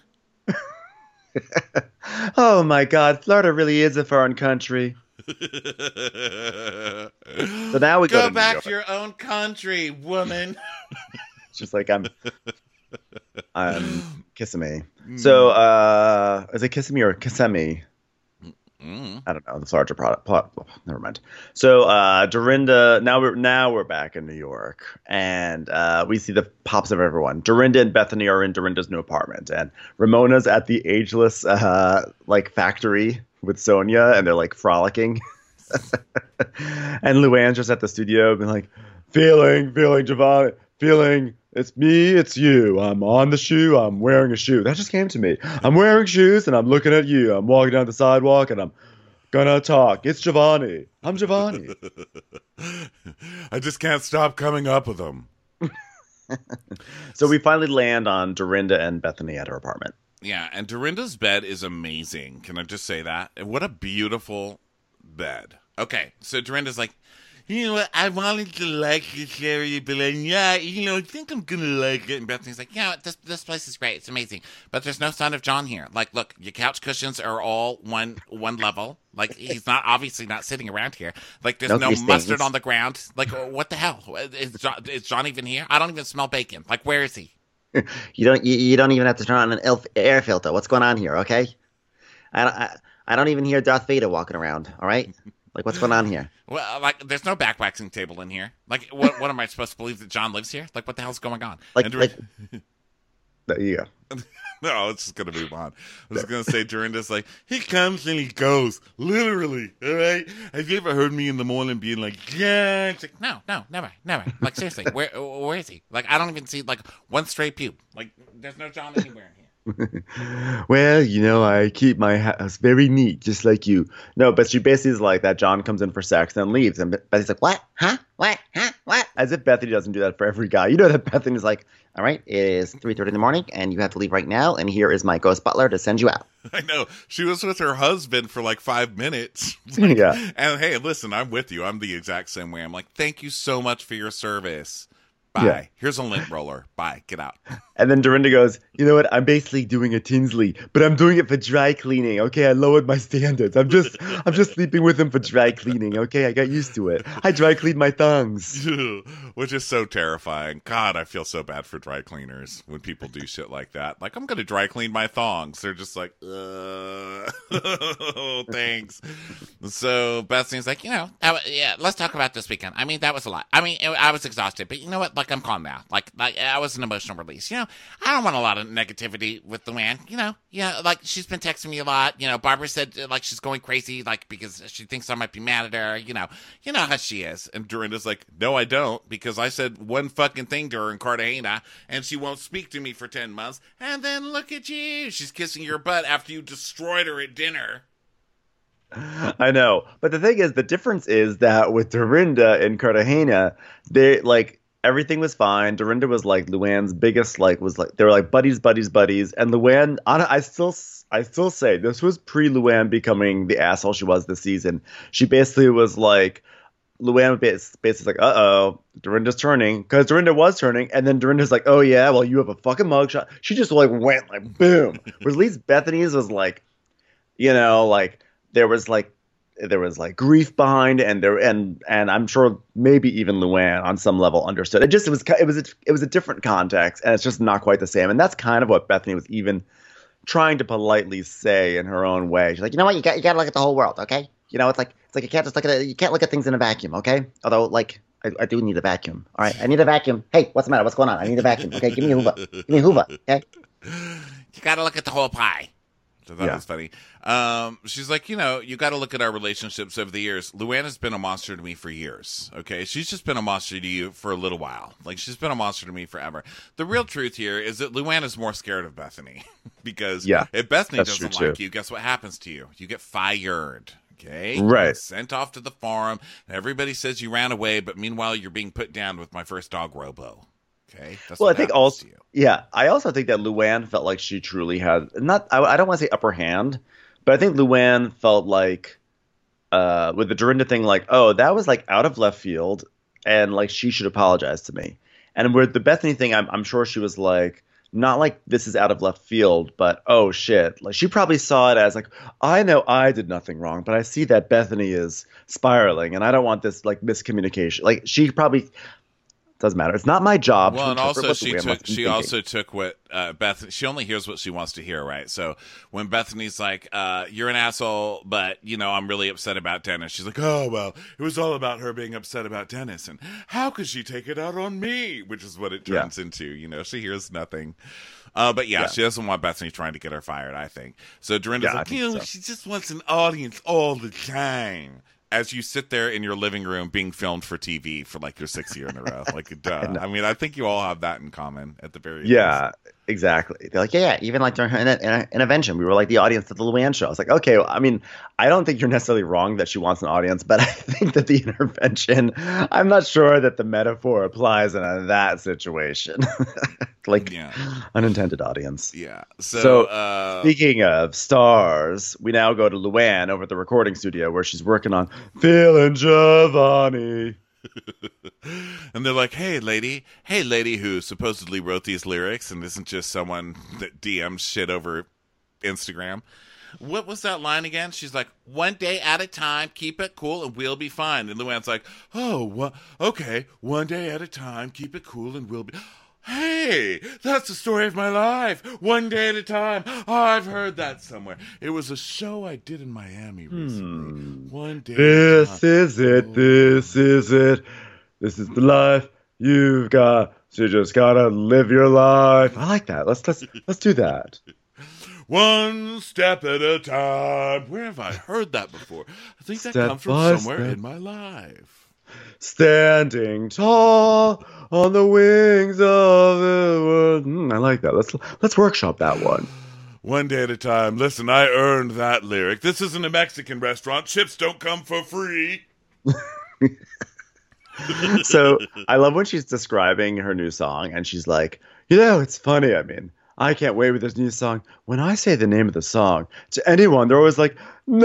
S9: Oh my God, Florida really is a foreign country. So now we go,
S8: Go
S9: to
S8: back
S9: New
S8: to
S9: York.
S8: your own country, woman.
S9: It's just like I'm, I'm Kissimmee. So uh, is it Kissimmee or Kissimmee?
S8: Mm.
S9: I don't know. The larger product plot. Oh, never mind. So uh, Dorinda. Now we're now we're back in New York, and uh, we see the pops of everyone. Dorinda and Bethany are in Dorinda's new apartment, and Ramona's at the ageless uh, like factory with Sonia, and they're like frolicking. And Luann's just at the studio, being like, "Feeling, feeling, Giovanni, feeling. It's me, it's you. I'm on the shoe. I'm wearing a shoe." That just came to me. I'm wearing shoes and I'm looking at you. I'm walking down the sidewalk and I'm gonna talk. It's Giovanni. I'm Giovanni.
S8: I just can't stop coming up with them.
S9: So we finally land on Dorinda and Bethany at her apartment.
S8: Yeah, and Dorinda's bed is amazing. Can I just say that? And what a beautiful bed. Okay, so Dorinda's like, you know what, I wanted to like this area, but like, yeah, you know, I think I'm gonna like it. And Bethany's like, yeah, this this place is great, it's amazing, but there's no sign of John here. Like, look, your couch cushions are all one one level. Like, he's not obviously not sitting around here. Like, there's
S16: No
S8: no
S16: grease
S8: mustard
S16: stains.
S8: on the ground. Like, what the hell? Is John, is John even here? I don't even smell bacon. Like, where is he?
S16: You don't. You, you don't even have to turn on an elf air filter. What's going on here? Okay. I don't. I, I don't even hear Darth Vader walking around. All right. Like, what's going on here?
S8: Well, like, there's no back waxing table in here. Like, what what am I supposed to believe that John lives here? Like, what the hell's going on?
S9: Like,
S8: And
S9: like. There you go.
S8: No, it's just gonna move on. I was gonna say Dorinda's like, he comes and he goes, literally. All right. Have you ever heard me in the morning being like, yeah? It's like, no, no, never, never. Like, seriously, where where is he? Like, I don't even see like one straight pube. Like, there's no John anywhere in here.
S9: Well, you know, I keep my house very neat, just like you. No, but she basically is like that. John comes in for sex and then leaves, and Bethany's like, "What? Huh? What? Huh? What?" As if Bethany doesn't do that for every guy. You know that Bethany's like, "All right, it is three thirty in the morning, and you have to leave right now. And here is my ghost butler to send you out."
S8: I know. She was with her husband for like five minutes.
S9: Yeah.
S8: And hey, listen, I'm with you. I'm the exact same way. I'm like, thank you so much for your service. Bye.
S9: Yeah.
S8: Here's a lint roller. Bye. Get out.
S9: And then Dorinda goes, "You know what? I'm basically doing a Tinsley, but I'm doing it for dry cleaning. Okay, I lowered my standards. I'm just, I'm just sleeping with him for dry cleaning. Okay, I got used to it. I dry clean my thongs."
S8: Which is so terrifying. God, I feel so bad for dry cleaners when people do shit like that. Like, I'm going to dry clean my thongs. They're just like, uh, thanks. So Bethany's like, you know, I, yeah, let's talk about this weekend. I mean, that was a lot. I mean, it, I was exhausted, but you know what? Like, I'm calm now. Like, like, I was an emotional release. You know, I don't want a lot of negativity with Luann. You know, yeah, like, she's been texting me a lot. You know, Barbara said, uh, like, she's going crazy, like, because she thinks I might be mad at her. You know, you know how she is. And Dorinda's like, no, I don't, because I said one fucking thing to her in Cartagena, and she won't speak to me for ten months. And then look at you. She's kissing your butt after you destroyed her at dinner.
S9: I know, but the thing is, the difference is that with Dorinda and Cartagena, they like everything was fine. Dorinda was like Luann's biggest, like was like they were like buddies, buddies, buddies, and Luann. I, I still, I still say this was pre Luann becoming the asshole she was this season. She basically was like. Luann was basically like, uh-oh, Dorinda's turning. Because Dorinda was turning. And then Dorinda's like, oh, yeah, well, you have a fucking mugshot. She just, like, went, like, boom. Whereas at least Bethany's was, like, you know, like, there was, like, there was, like, grief behind it. And, there, and, and I'm sure maybe even Luann on some level understood. It just, it was, it was, a, it was a different context. And it's just not quite the same. And that's kind of what Bethany was even trying to politely say in her own way. She's like,
S16: You know what? You got you got to look at the whole world, okay? You know, it's like it's like you can't just look at it. You can't look at things in a vacuum, okay? Although, like, I, I do need a vacuum. All right, I need a vacuum. Hey, what's the matter? What's going on? I need a vacuum. Okay, give me a Hoover. Give me a Hoover. Okay.
S8: You got to look at the whole pie. So that
S9: Yeah.
S8: was funny. Um, she's like, you know, you got to look at our relationships over the years. Luann has been a monster to me for years. Okay, she's just been a monster to you for a little while. Like, she's been a monster to me forever. The real truth here is that Luann is more scared of Bethany because
S9: Yeah,
S8: if Bethany
S9: that's
S8: doesn't
S9: true,
S8: like
S9: too.
S8: you, guess what happens to you? You get fired. Okay,
S9: Right.
S8: You're sent off to the farm. And everybody says you ran away, but meanwhile you're being put down with my first dog, Robo. Okay, that's
S9: well, I
S8: what
S9: think
S8: happens
S9: also,
S8: to you.
S9: yeah, I also think that Luann felt like she truly had not. I, I don't want to say upper hand, but I think Luann felt like uh, with the Dorinda thing, like, oh, that was like out of left field, and like she should apologize to me. And with the Bethany thing, I'm I'm sure she was like, not like this is out of left field, but oh shit, like she probably saw it as like, I know I did nothing wrong, but I see that Bethany is spiraling, and I don't want this like miscommunication. Like she probably. Doesn't matter. It's not my job.
S8: Well,
S9: to
S8: and also
S9: what
S8: she
S9: the
S8: took. She
S9: thinking.
S8: also took what uh, Beth. She only hears what she wants to hear, right? So when Bethany's like, uh, "You're an asshole," but you know, I'm really upset about Dennis. She's like, "Oh well, it was all about her being upset about Dennis, and how could she take it out on me?" Which is what it turns yeah. into. You know, she hears nothing. Uh, but yeah, yeah, she doesn't want Bethany trying to get her fired. I think so. Dorinda's yeah, like, you know, so. She just wants an audience all the time. As you sit there in your living room being filmed for T V for like your sixth year in a row. Like, duh. I mean, I think you all have that in common at the very
S9: Yeah,
S8: least.
S9: Exactly. They're like, yeah, yeah, even like during her in- intervention, we were like the audience at the Luann show. I was like, okay, well, I mean, I don't think you're necessarily wrong that she wants an audience, but I think that the intervention, I'm not sure that the metaphor applies in a, that situation. Like, yeah. Unintended audience.
S8: Yeah. So,
S9: so
S8: uh,
S9: speaking of stars, we now go to Luann over at the recording studio where she's working on Feeling Giovanni.
S8: And they're like, hey, lady, hey, lady who supposedly wrote these lyrics and isn't just someone that D Ms shit over Instagram. What was that line again? She's like, one day at a time, keep it cool and we'll be fine. And Luann's like, oh, well, okay, one day at a time, keep it cool and we'll be... Hey, that's the story of my life. One day at a time. Oh, I've heard that somewhere. It was a show I did in Miami recently. Hmm. One day
S9: This
S8: at a time.
S9: is it. This is it. This is the life you've got. So you just gotta live your life. I like that. Let's let's let's do that.
S8: One step at a time. Where have I heard that before? I think that
S9: Step
S8: comes from
S9: by
S8: somewhere
S9: step.
S8: in my life.
S9: Standing tall on the wings of the world. Mm, I like that. Let's let's workshop that one.
S8: One day at a time. Listen, I earned that lyric. This isn't a Mexican restaurant. Chips don't come for free.
S9: So I love when she's describing her new song and she's like, you know, it's funny. I mean, I can't wait with this new song. When I say the name of the song to anyone, they're always like, no.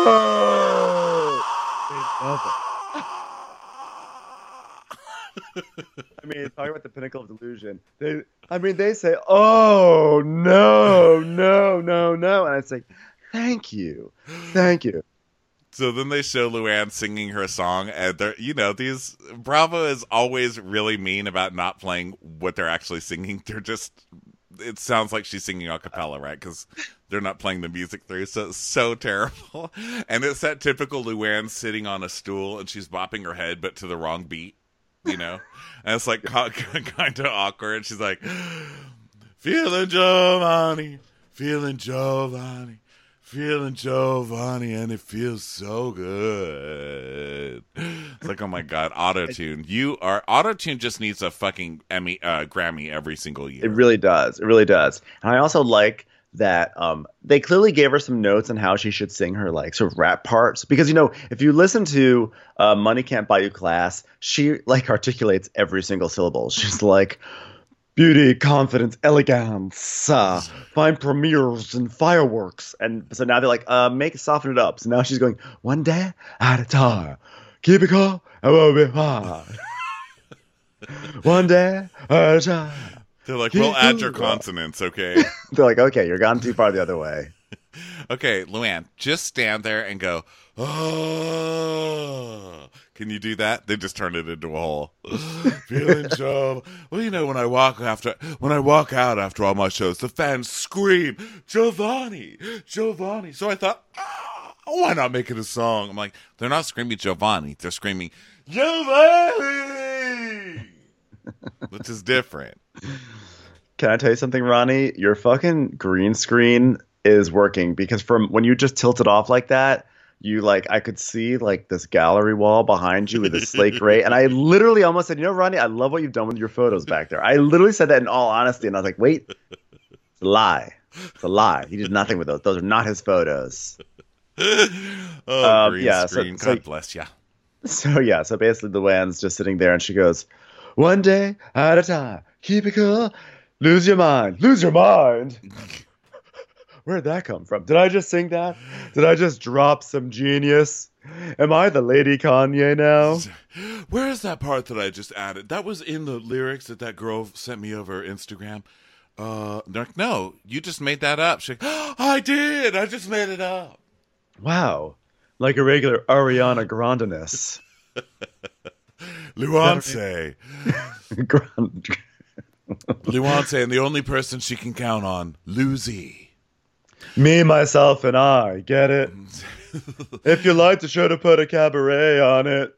S9: They love it. I mean, talking about the pinnacle of delusion. They, I mean, they say, "Oh no, no, no, no," and I say, "Thank you, thank you."
S8: So then they show Luann singing her song, and they're, you know, these Bravo is always really mean about not playing what they're actually singing. They're just, it sounds like she's singing a cappella, right? Because they're not playing the music through, so it's so terrible. And it's that typical Luann sitting on a stool and she's bopping her head, but to the wrong beat. You know, and it's like kind of awkward. She's like, feeling Giovanni, feeling Giovanni, feeling Giovanni, and it feels so good. It's like, oh my God, auto-tune. You are, auto-tune just needs a fucking Emmy, uh, Grammy every single year.
S9: It really does. It really does. And I also like that um, they clearly gave her some notes on how she should sing her like sort of rap parts, because you know if you listen to uh, Money Can't Buy You Class, she like articulates every single syllable. She's like beauty, confidence, elegance, uh, fine premieres and fireworks, and so now they're like uh, make soften it up. So now she's going one day at a time, keep it cool, and we'll be fine. One day at a time.
S8: They're like, we'll add your consonants, okay?
S9: They're like, okay, you're gone too far the other way.
S8: Okay, Luann, just stand there and go, oh. Can you do that? They just turn it into a hole. Feeling Joe. Well, you know, when I walk after, when I walk out after all my shows, the fans scream, Giovanni, Giovanni. So I thought, oh, why not make it a song? I'm like, they're not screaming Giovanni. They're screaming, Giovanni! Which is different.
S9: Can I tell you something, Ronnie? Your fucking green screen is working, because from when you just tilt it off like that, you like I could see like this gallery wall behind you with a slate gray, and I literally almost said, you know, Ronnie, I love what you've done with your photos back there. I literally said that in all honesty, and I was like, wait, it's a lie. It's a lie. He did nothing with those. Those are not his photos.
S8: Oh,
S9: um,
S8: green
S9: yeah,
S8: screen.
S9: So,
S8: God
S9: so,
S8: bless you.
S9: So yeah, so basically Luann's just sitting there and she goes, one day at a time, keep it cool, lose your mind, lose your mind. Where'd that come from? Did I just sing that? Did I just drop some genius? Am I the Lady Kanye now?
S8: Where is that part that I just added? That was in the lyrics that that girl sent me over Instagram. Uh, no, you just made that up. She, oh, I did. I just made it up.
S9: Wow. Like a regular Ariana Grande-ness.
S8: Luance. Luance, and the only person she can count on, Lucy.
S9: Me, myself, and I. Get it? If you like to show to put a cabaret on it.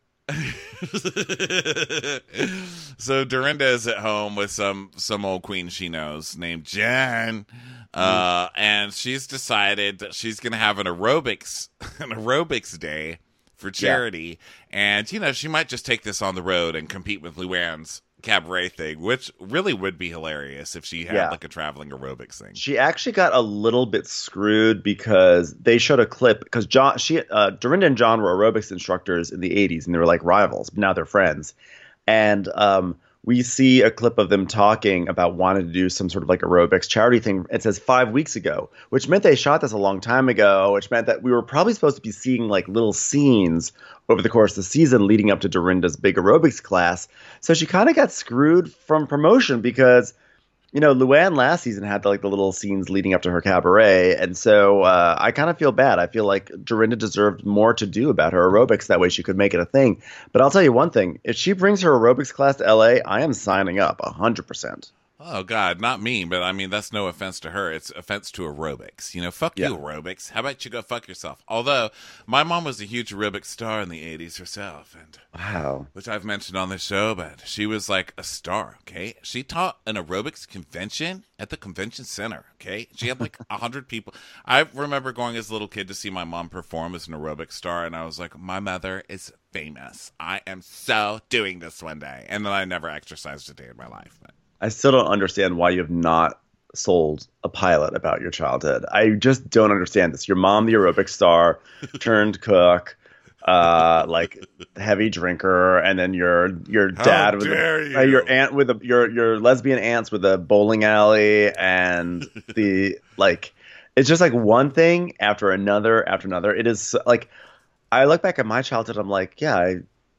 S8: So Dorinda is at home with some some old queen she knows named Jen, uh, and she's decided that she's going to have an aerobics an aerobics day for charity, yeah. And you know she might just take this on the road and compete with Luann's cabaret thing, which really would be hilarious if she had
S9: yeah.
S8: like a traveling aerobics thing.
S9: She actually got a little bit screwed because they showed a clip because John, she, uh, Dorinda and John were aerobics instructors in the eighties and they were like rivals, but now they're friends. And um, we see a clip of them talking about wanting to do some sort of like aerobics charity thing. It says five weeks ago, which meant they shot this a long time ago, which meant that we were probably supposed to be seeing like little scenes over the course of the season leading up to Dorinda's big aerobics class. So she kind of got screwed from promotion because, you know, Luann last season had the, like the little scenes leading up to her cabaret. And so uh, I kind of feel bad. I feel like Dorinda deserved more to do about her aerobics. That way she could make it a thing. But I'll tell you one thing. If she brings her aerobics class to L A, I am signing up one hundred percent.
S8: Oh, God, not me, but I mean, that's no offense to her. It's offense to aerobics. You know, fuck yeah. you, aerobics. How about you go fuck yourself? Although, my mom was a huge aerobics star in the eighties herself. And
S9: wow.
S8: Which I've mentioned on this show, but she was like a star, okay? She taught an aerobics convention at the convention center, okay? She had like one hundred people. I remember going as a little kid to see my mom perform as an aerobics star, and I was like, my mother is famous. I am so doing this one day. And then I never exercised a day in my life, but
S9: I still don't understand why you have not sold a pilot about your childhood. I just don't understand this. Your mom, the aerobic star, turned cook, uh, like heavy drinker, and then your your dad with a, uh, your aunt with a your your lesbian aunts with a bowling alley, and the like. It's just like one thing after another after another. It is like I look back at my childhood. I'm like, yeah, I,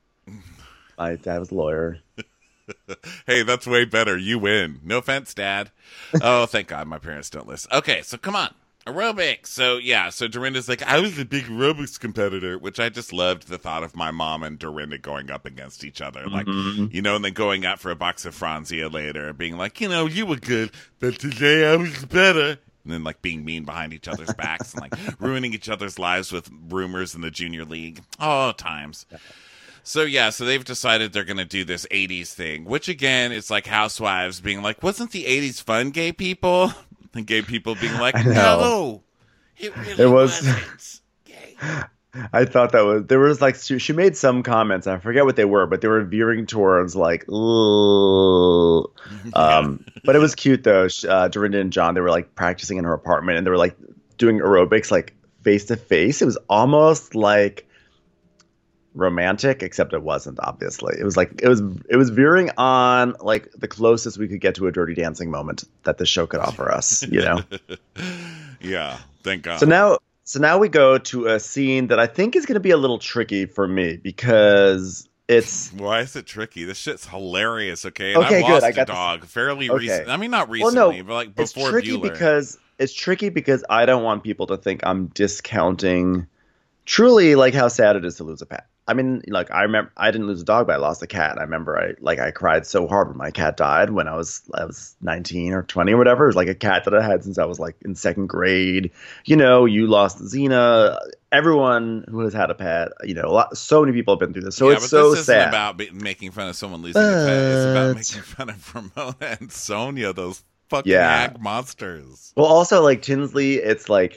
S9: my dad was a lawyer.
S8: Hey, that's way better. You win. No offense, Dad. Oh, thank God my parents don't listen. Okay, so come on. Aerobics. So, yeah, so Dorinda's like, I was a big aerobics competitor, which I just loved the thought of my mom and Dorinda going up against each other. Like,
S9: mm-hmm.
S8: you know, and then going out for a box of Franzia later and being like, you know, you were good, but today I was better. And then, like, being mean behind each other's backs and, like, ruining each other's lives with rumors in the junior league. Oh, times. So, yeah, so they've decided they're going to do this eighties thing, which, again, it's like Housewives being like, wasn't the eighties fun, gay people? And gay people being like, no, it really
S9: it was,
S8: wasn't gay.
S9: I thought that was, there was like, she, she made some comments, I forget what they were, but they were veering towards like, ooh. Um, but it was cute, though. Uh, Dorinda and John, they were like practicing in her apartment, and they were like doing aerobics like face to face. It was almost like romantic, except it wasn't, obviously. It was like it was it was veering on like the closest we could get to a Dirty Dancing moment that the show could offer us, you know.
S8: Yeah, thank God.
S9: So now so now we go to a scene that I think is going to be a little tricky for me because it's
S8: why is it tricky? This shit's hilarious, okay? And
S9: okay,
S8: I
S9: good.
S8: lost
S9: I got
S8: a dog
S9: this.
S8: fairly
S9: okay.
S8: recently. I mean, not recently,
S9: well, no,
S8: but like before
S9: it's tricky
S8: Bueller.
S9: because it's tricky because I don't want people to think I'm discounting truly like how sad it is to lose a pet. I mean, like I remember I didn't lose a dog, but I lost a cat. I remember I like I cried so hard when my cat died when I was I was nineteen or twenty or whatever. It was like a cat that I had since I was like in second grade. You know, you lost Xena. Everyone who has had a pet, you know, a lot, so many people have been through this. So
S8: yeah,
S9: it's
S8: but
S9: so
S8: this isn't
S9: sad.
S8: about be- making fun of someone losing but... a pet. It's about making fun of Ramona and Sonia, those fucking
S9: yeah.
S8: hag monsters.
S9: Well, also like Tinsley, it's like,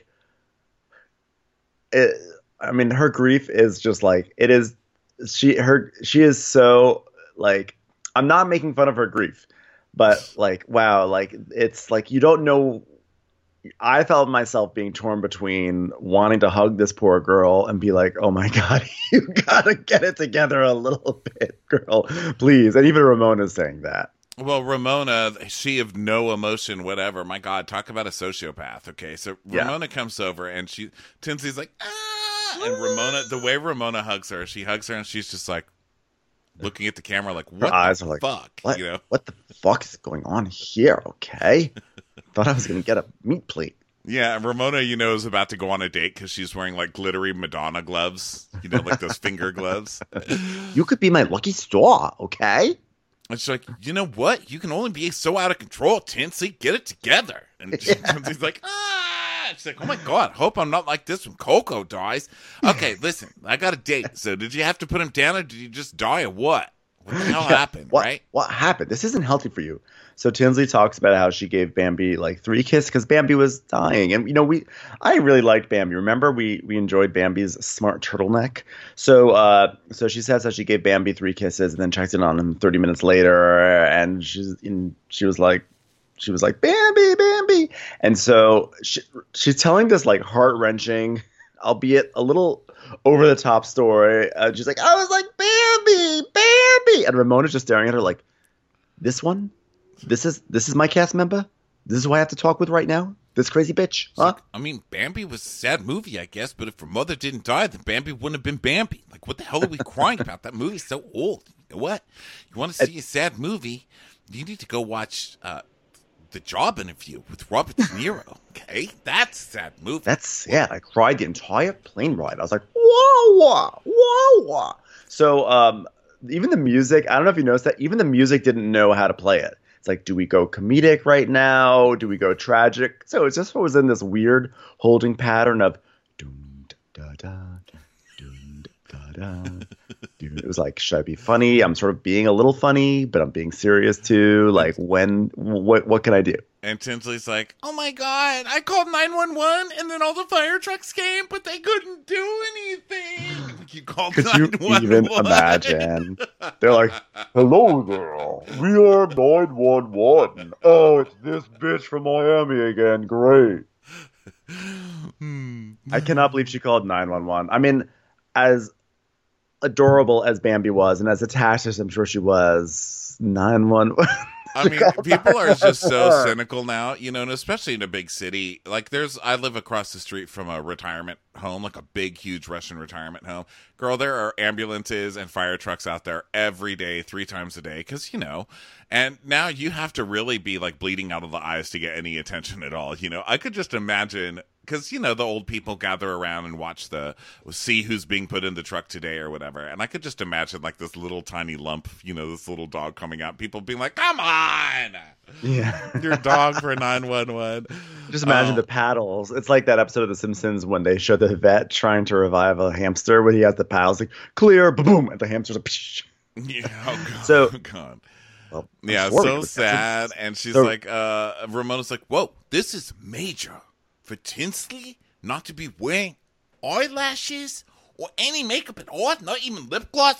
S9: it, I mean, her grief is just like it is. She her she is so like I'm not making fun of her grief, but like wow, like it's like you don't know. I felt myself being torn between wanting to hug this poor girl and be like, oh my God, you gotta get it together a little bit, girl, please. And even Ramona's saying that.
S8: Well, Ramona, she of no emotion, whatever. My God, talk about a sociopath. Okay, so
S9: Yeah.
S8: Ramona comes over and she, Tinsley's like, ah, and Ramona, the way Ramona hugs her, she hugs her and she's just like looking at the camera, like, what
S9: Her eyes
S8: the
S9: are like,
S8: fuck,
S9: what,
S8: you know?
S9: what the fuck is going on here? Okay, thought I was gonna get a meat plate.
S8: Yeah, and Ramona, you know, is about to go on a date because she's wearing like glittery Madonna gloves, you know, like those finger gloves.
S9: You could be my lucky star, okay?
S8: And she's like, you know what? You can only be so out of control, Tinsley. Get it together. And she, Tinsley's like, ah. She's like, oh my God, hope I'm not like this when Coco dies. Okay, listen, I got a date. So did you have to put him down or did you just die or what? What the hell
S9: Yeah,
S8: happened,
S9: what,
S8: right?
S9: What happened? This isn't healthy for you. So Tinsley talks about how she gave Bambi like three kisses because Bambi was dying, and you know we, I really liked Bambi. Remember we we enjoyed Bambi's smart turtleneck. So uh, so she says how she gave Bambi three kisses and then checked in on him thirty minutes later, and she's in, she was like, she was like Bambi, Bambi, and so she, she's telling this like heart wrenching, albeit a little over the top story. Uh, she's like, I was like Bambi, Bambi, and Ramona's just staring at her like, this one. This is this is my cast member? This is who I have to talk with right now? This crazy bitch? Huh?
S8: Like, I mean, Bambi was a sad movie, I guess, but if her mother didn't die, then Bambi wouldn't have been Bambi. Like, what the hell are we crying about? That movie's so old. You know what? You want to see a sad movie, you need to go watch uh, The Job Interview with Robert De Niro, okay? That's a sad movie.
S9: That's sad. I cried the entire plane ride. I was like, whoa, whoa, whoa, whoa. So um, even the music, I don't know if you noticed that, even the music didn't know how to play it. It's like, do we go comedic right now? Do we go tragic? So it just was in this weird holding pattern of dun da da dun da da. It was like, should I be funny? I'm sort of being a little funny, but I'm being serious too. Like, when? What? What can I do?
S8: And Tinsley's like, oh my God, I called nine one one and then all the fire trucks came, but they couldn't do anything. You called
S9: Could you
S8: nine one one.
S9: even imagine? They're like, hello there, we are nine one one. Oh, it's this bitch from Miami again. Great. I cannot believe she called nine one one. I mean, as adorable as Bambi was and as attached as I'm sure she was, nine one one.
S8: I mean, people are just so cynical now, you know, and especially in a big city. Like, there's, I live across the street from a retirement home, like a big, huge Russian retirement home. Girl, there are ambulances and fire trucks out there every day, three times a day, because, you know, and now you have to really be, like, bleeding out of the eyes to get any attention at all, you know. I could just imagine, because, you know, the old people gather around and watch the, see who's being put in the truck today or whatever, and I could just imagine, like, this little tiny lump, you know, this little dog coming out, people being like, come on!
S9: Yeah.
S8: Your dog for nine one one.
S9: Just imagine
S8: Um,
S9: the paddles. It's like that episode of The Simpsons when they show the vet trying to revive a hamster when he has the paddles, like, clear, boom, and the hamster's like, psh.
S8: Yeah, oh God.
S9: So-
S8: oh God.
S9: Well, I'm
S8: Yeah,
S9: sorry,
S8: so
S9: but
S8: sad.
S9: that's-
S8: And she's
S9: so-
S8: like, uh, Ramona's like, whoa, this is major for Tinsley not to be wearing eyelashes or any makeup at all, not even lip gloss.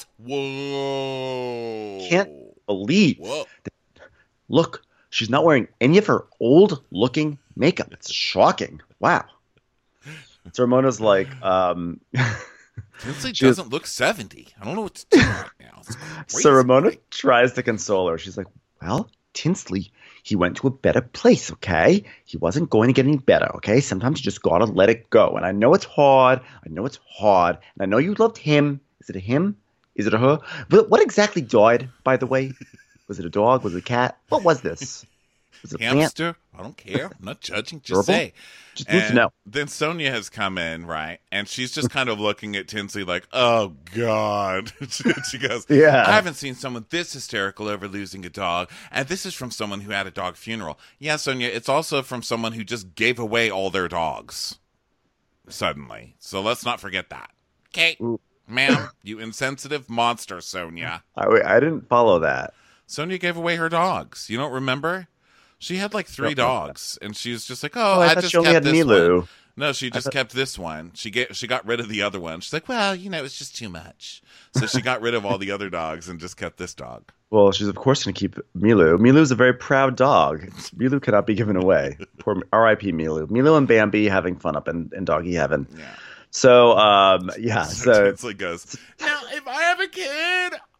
S8: Whoa.
S9: Can't believe.
S8: Whoa.
S9: Look, she's not wearing any of her old-looking makeup. It's shocking. Wow. So Ramona's like, um,
S8: Tinsley
S9: she was-
S8: doesn't look seventy. I don't know what to do right now. It's crazy.
S9: So Ramona tries to console her. She's like, well, Tinsley, he went to a better place, okay? He wasn't going to get any better, okay? Sometimes you just gotta let it go. And I know it's hard. I know it's hard. And I know you loved him. Is it a him? Is it a her? But what exactly died, by the way? Was it a dog? Was it a cat? What was this? Was it a plant?
S8: Hamster? I don't care. I'm not judging. Just
S9: Gerbil?
S8: say.
S9: Just need to
S8: And
S9: know.
S8: Then Sonia has come in, right? And she's just kind of looking at Tinsley like, oh, God. She goes,
S9: Yeah.
S8: I haven't seen someone this hysterical over losing a dog. And this is from someone who had a dog funeral. Yeah, Sonia, it's also from someone who just gave away all their dogs suddenly. So let's not forget that. Okay, ma'am, you insensitive monster, Sonia.
S9: I, wait, I didn't follow that.
S8: Sonia gave away her dogs. You don't remember? She had like three
S9: Don't know
S8: dogs, and she was just like, "Oh,
S9: Oh, I
S8: I,
S9: thought
S8: just
S9: she only
S8: kept
S9: had
S8: this
S9: Milu.
S8: one." No, she just
S9: thought-
S8: kept this one. She get she got rid of the other one. She's like, "Well, you know, it's just too much." So she got rid of all the other dogs and just kept this dog.
S9: Well, she's of course going to keep Milu. Milu's a very proud dog. Milu cannot be given away. Poor R I P Milu. Milu and Bambi having fun up in, in doggy heaven.
S8: Yeah.
S9: So, um, yeah.
S8: So
S9: So,
S8: Tinsley goes, "Now, if I have a kid,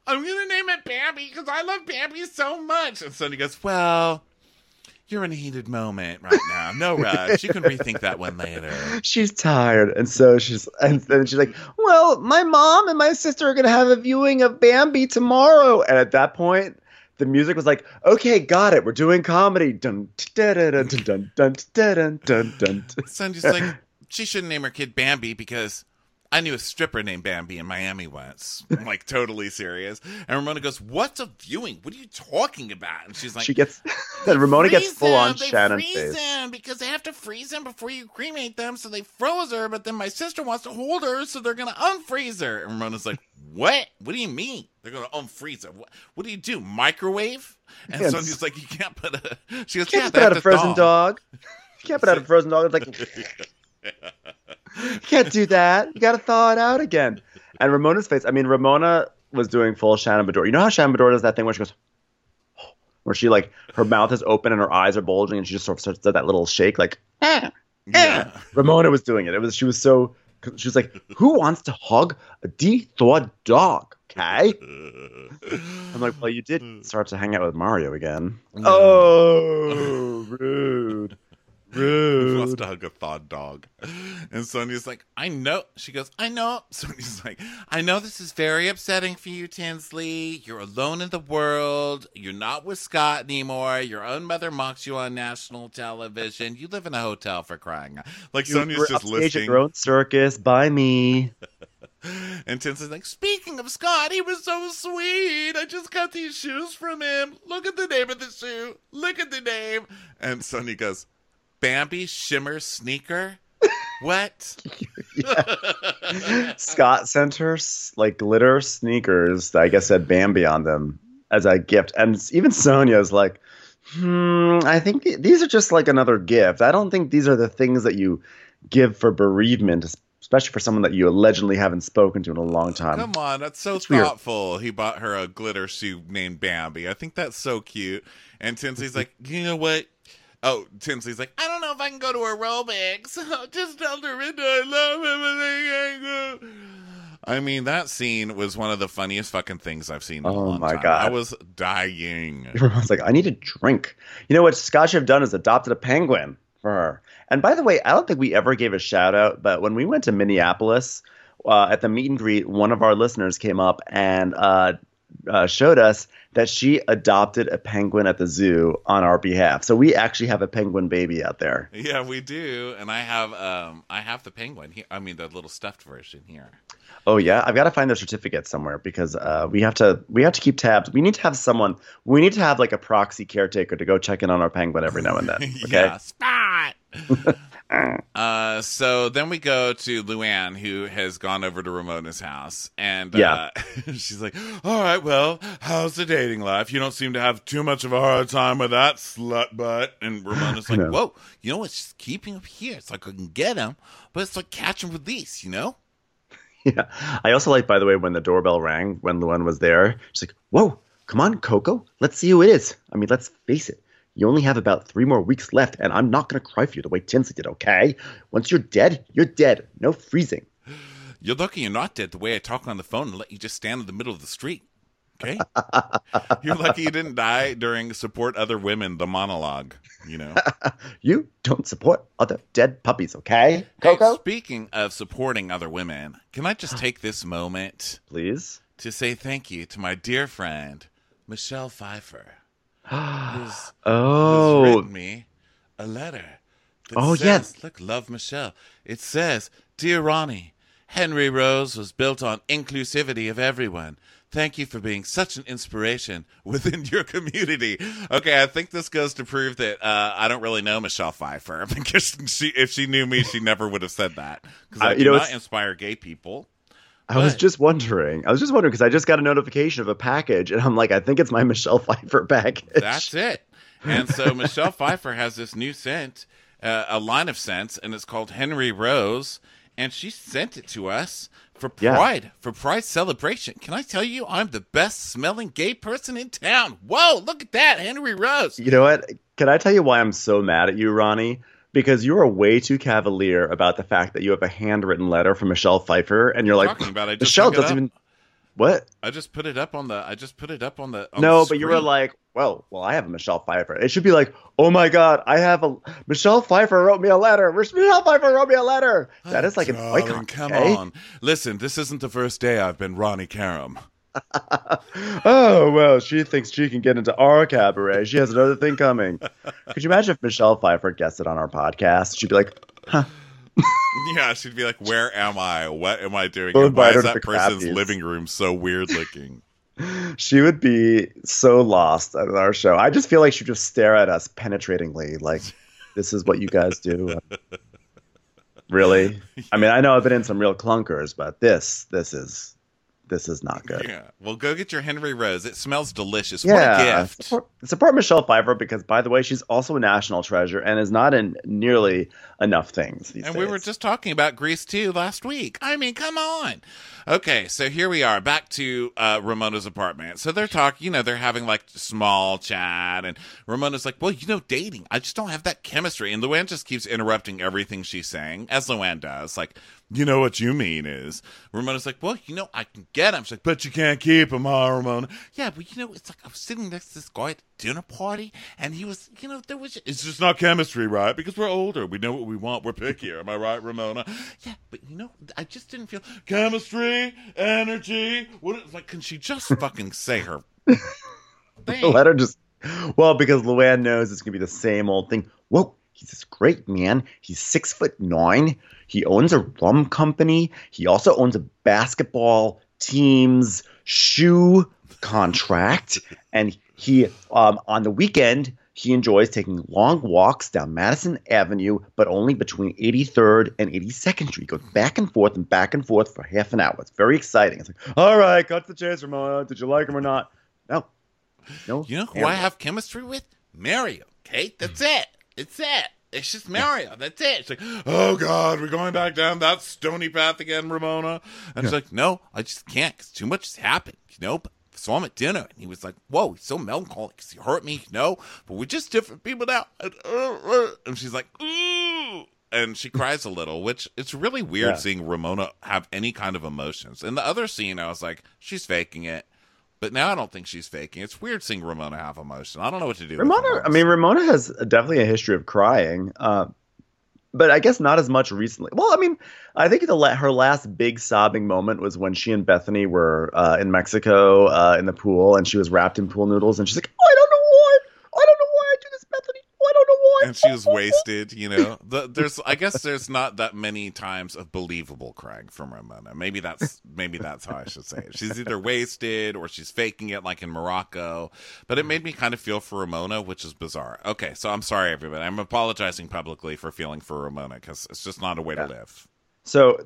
S8: I'm going to name it Bambi because I love Bambi so much. And Sonia goes, well, you're in a heated moment right now. No rush. You can rethink that one later.
S9: She's tired. And so she's, and then she's like, well, my mom and my sister are going to have a viewing of Bambi tomorrow. And at that point, the music was like, okay, got it. We're doing comedy. Dun, dun, dun, dun, dun, dun, dun, dun, dun.
S8: Sonia's like, she shouldn't name her kid Bambi because I knew a stripper named Bambi in Miami once. I'm like totally serious. And Ramona goes, what's a viewing? What are you talking about? And she's like,
S9: she gets, Ramona gets full
S8: him.
S9: on
S8: they
S9: Shannon
S8: freeze
S9: face.
S8: him because they have to freeze him before you cremate them. So they froze her, but then my sister wants to hold her. So they're going to unfreeze her. And Ramona's like, what? What do you mean? They're going to unfreeze her. What, what do you do? Microwave? And
S9: Yes.
S8: Sonia's like, you can't put a, she goes,
S9: You
S8: yeah,
S9: can't
S8: they
S9: put
S8: have
S9: out
S8: to
S9: a frozen
S8: thaw.
S9: dog. You can't put out a frozen dog. It's like, you can't do that. You got to thaw it out again. And Ramona's face, I mean, Ramona was doing full Shannon Bedore. You know how Shannon Bedore does that thing where she goes, where she like, her mouth is open and her eyes are bulging and she just sort of starts to do that little shake like, eh, eh. Ramona was doing it. It was, she was so, she was like, who wants to hug a de-thawed dog? Okay. I'm like, well, you did start to hang out with Mario again. Oh, rude. Rude.
S8: Who wants to hug a thawed dog? And Sonia's like, I know. She goes, I know. Sonia's like, I know this is very upsetting for you, Tinsley. You're alone in the world. You're not with Scott anymore. Your own mother mocks you on national television. You live in a hotel, for crying out. Like,
S9: You
S8: Sonia's
S9: were
S8: just
S9: upstage at
S8: listing.
S9: your own circus. By me.
S8: And Tinsley's like, speaking of Scott, he was so sweet. I just got these shoes from him. Look at the name of the shoe. Look at the name. And Sonia goes, Bambi Shimmer Sneaker? What?
S9: Scott sent her s- like glitter sneakers that I guess said Bambi on them as a gift. And even Sonia's like, hmm, I think th- these are just like another gift. I don't think these are the things that you give for bereavement, especially for someone that you allegedly haven't spoken to in a long time.
S8: Come on, that's so
S9: It's weird.
S8: thoughtful. He bought her a glitter shoe named Bambi. I think that's so cute. And Tinsley's like, you know what? Oh, Tinsley's like, I don't know if I can go to aerobics. Just tell Dorinda I love everything. I mean, that scene was one of the funniest fucking things I've seen in a
S9: Oh
S8: long
S9: my
S8: time.
S9: God.
S8: I was dying.
S9: Everyone's like, I need a drink. You know what Scott should have done is adopted a penguin for her. And by the way, I don't think we ever gave a shout out, but when we went to Minneapolis uh, at the meet and greet, one of our listeners came up and uh, uh, showed us that she adopted a penguin at the zoo on our behalf. So we actually have a penguin baby out there.
S8: Yeah, we do. And I have um I have the penguin here. I mean the little stuffed version here.
S9: Oh yeah, I've got to find the certificate somewhere because uh, we have to we have to keep tabs. We need to have someone. We need to have like a proxy caretaker to go check in on our penguin every now and then. Okay.
S8: Yeah, Spot. uh, so then we go to Luann, who has gone over to Ramona's house, and
S9: Yeah.
S8: uh, she's like, "All right, well, how's the dating life? You don't seem to have too much of a hard time with that slut butt." And Ramona's like,
S9: No.
S8: "Whoa, you know what's just keeping him here? It's like I can get him, but it's like catch and release, you know."
S9: Yeah. I also like, by the way, when the doorbell rang, when Luann was there, she's like, whoa, come on, Coco. Let's see who it is. I mean, let's face it. You only have about three more weeks left, and I'm not going to cry for you the way Tinsley did, okay? Once you're dead, you're dead. No freezing.
S8: You're lucky you're not dead the way I talk on the phone and let you just stand in the middle of the street. Okay? You're lucky you didn't die during Support Other Women, the monologue, you know?
S9: You don't support other dead puppies, okay,
S8: Hey,
S9: Coco?
S8: speaking of supporting other women, can I just take this moment,
S9: please,
S8: to say thank you to my dear friend, Michelle Pfeiffer, who's,
S9: Oh.
S8: who's written me a letter that
S9: Oh,
S8: says,
S9: yes.
S8: look, love Michelle. It says, Dear Ronnie, Henry Rose was built on inclusivity of everyone. Thank you for being such an inspiration within your community. Okay, I think this goes to prove that uh, I don't really know Michelle Pfeiffer. Because she, if she knew me, she never would have said that. Because I
S9: Uh,
S8: do
S9: you know,
S8: not
S9: it's-
S8: inspire gay people.
S9: I was
S8: But-
S9: just wondering. I was just wondering because I just got a notification of a package, and I'm like, I think it's my Michelle Pfeiffer package.
S8: That's it. And so Michelle Pfeiffer has this new scent, uh, a line of scents, and it's called Henry Rose. And she sent it to us for
S9: Yeah.
S8: Pride, for Pride celebration. Can I tell you, I'm the best smelling gay person in town. Whoa, look at that, Henry Rose.
S9: You know what? Can I tell you why I'm so mad at you, Ronnie? Because you are way too cavalier about the fact that you have a handwritten letter from Michelle Pfeiffer, and you're
S8: What are
S9: like,
S8: you talking about? I just
S9: Michelle
S8: hung it
S9: doesn't
S8: up.
S9: even. What?
S8: I just put it up on the. I just put it up on the. On
S9: no,
S8: the
S9: but you were like, well, well, I have a Michelle Pfeiffer. It should be like, oh my God, I have a Michelle Pfeiffer wrote me a letter. Michelle Pfeiffer wrote me a letter. That is like an icon.
S8: Come
S9: okay?
S8: on, listen. This isn't the first day I've been Ronnie Karam.
S9: Oh well, she thinks she can get into our cabaret. She has another thing coming. Could you imagine if Michelle Pfeiffer guested on our podcast? She'd be like, huh.
S8: Yeah, she'd be like, where am I? What am I doing?
S9: We'll
S8: And why
S9: invite her
S8: is
S9: to
S8: that
S9: the
S8: person's
S9: crappies.
S8: living room so weird looking?
S9: She would be so lost at our show. I just feel like she'd just stare at us penetratingly, like, this is what you guys do. Really? I mean, I know I've been in some real clunkers, but this, this is, this is not good.
S8: Yeah. Well, go get your Henry Rose. It smells delicious.
S9: Yeah,
S8: What a gift.
S9: Support, support Michelle Pfeiffer because, by the way, she's also a national treasure and is not in nearly enough things these
S8: And
S9: days.
S8: we were just talking about Grease two last week. I mean, come on. Okay, so here we are, back to uh, Ramona's apartment. So they're talking, you know, they're having like small chat, and Ramona's like, well, you know, dating, I just don't have that chemistry. And Luann just keeps interrupting everything she's saying, as Luann does. Like, you know what you mean is. Ramona's like, well, you know, I can get him. She's like, but you can't keep him, huh, Ramona? Yeah, but you know, it's like I was sitting next to this guy at a dinner party, and he was, you know, there was, it's just not chemistry, right? Because we're older. We know what we want. We're pickier. Am I right, Ramona? Yeah, but you know, I just didn't feel chemistry, energy. What, like, can she just fucking say her thing?
S9: Let her just, well, because Luann knows it's going to be the same old thing. Whoa, he's this great man. He's six foot nine. He owns a rum company. He also owns a basketball team's shoe contract. And he, um, on the weekend, he enjoys taking long walks down Madison Avenue, but only between eighty-third and eighty-second Street. He goes back and forth and back and forth for half an hour. It's very exciting. It's like, all right, cut to the chase, Ramona. Did you like him or not? No. No.
S8: You know who I have chemistry with? Mario. Kate, that's it. It's it. It's just Mario. That's it. It's like, oh, God, we're going back down that stony path again, Ramona. And she's like, no, I just can't because too much has happened, you know? But I saw him at dinner, and he was like, whoa, he's so melancholic because he hurt me, you know? But we're just different people now. And, uh, uh, and she's like, ooh. And she cries a little, which it's really weird
S9: Yeah.
S8: seeing Ramona have any kind of emotions. In the other scene, I was like, she's faking it. But now I don't think she's faking. It's weird seeing Ramona have emotion. I don't know what to do.
S9: Ramona,
S8: with
S9: I mean, Ramona has definitely a history of crying, uh, but I guess not as much recently. Well, I mean, I think the la- her last big sobbing moment was when she and Bethany were uh, in Mexico uh, in the pool, and she was wrapped in pool noodles, and she's like, oh, I don't know why. I don't know why I do this, Bethany. Oh, I don't know why.
S8: And she was wasted, you know. The, there's, I guess, there's not that many times of believable crying from Ramona. Maybe that's, maybe that's how I should say it. She's either wasted or she's faking it, like in Morocco. But it made me kind of feel for Ramona, which is bizarre. Okay, so I'm sorry, everybody. I'm apologizing publicly for feeling for Ramona because it's just not a way
S9: Yeah.
S8: to live.
S9: So,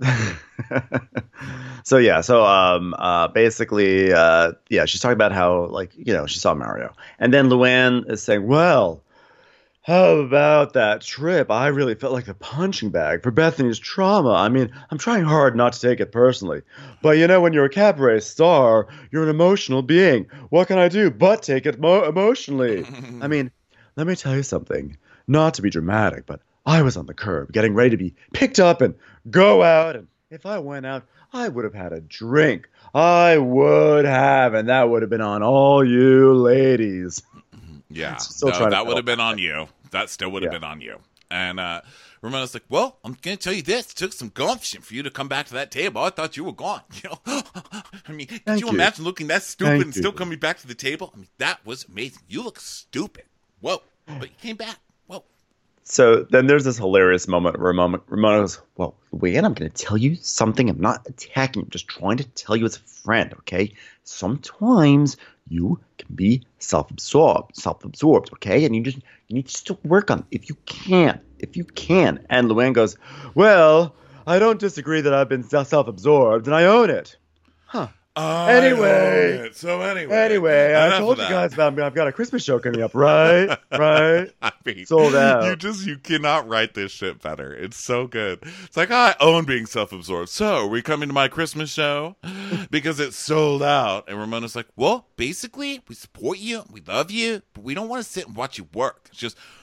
S9: so yeah, so um, uh, basically, uh, yeah, she's talking about how, like, you know, she saw Mario, and then Luann is saying, well, how about that trip? I really felt like a punching bag for Bethany's trauma. I mean, I'm trying hard not to take it personally, but you know, when you're a cabaret star, you're an emotional being. What can I do but take it mo- emotionally? I mean, let me tell you something. Not to be dramatic, but I was on the curb, getting ready to be picked up and go out. And if I went out, I would have had a drink. I would have, and that would have been on all you ladies.
S8: Yeah,
S9: Still
S8: no,
S9: trying to
S8: that would
S9: fill
S8: have been on you. That still would have
S9: Yeah.
S8: been on you. And uh, Ramona's like, well, I'm going to tell you this. It took some gumption for you to come back to that table. I thought you were gone. You know, I mean, could
S9: Thank
S8: you,
S9: you.
S8: imagine looking that stupid
S9: Thank
S8: and still
S9: you.
S8: coming back to the table? I mean, that was amazing. You look stupid. Whoa. But you came back. Whoa.
S9: So then there's this hilarious moment where Ramona, Ramona goes, well, Luann, I'm going to tell you something. I'm not attacking you. I'm just trying to tell you as a friend, okay? Sometimes you can be self-absorbed, self-absorbed, okay? And you just you need to still work on it if you can, if you can. And Luann goes, well, I don't disagree that I've been self-absorbed, and I own it. Huh.
S8: I
S9: Anyway.
S8: own it. So anyway.
S9: Anyway, I
S8: enough
S9: told
S8: of
S9: you
S8: that.
S9: guys about me. I've got a Christmas show coming up, right? Right?
S8: I mean,
S9: Sold out.
S8: You just you cannot write this shit better. It's so good. It's like, I own being self-absorbed. So, are we coming to my Christmas show? Because it's sold out. And Ramona's like, well, basically, we support you, we love you, but we don't want to sit and watch you work. It's just,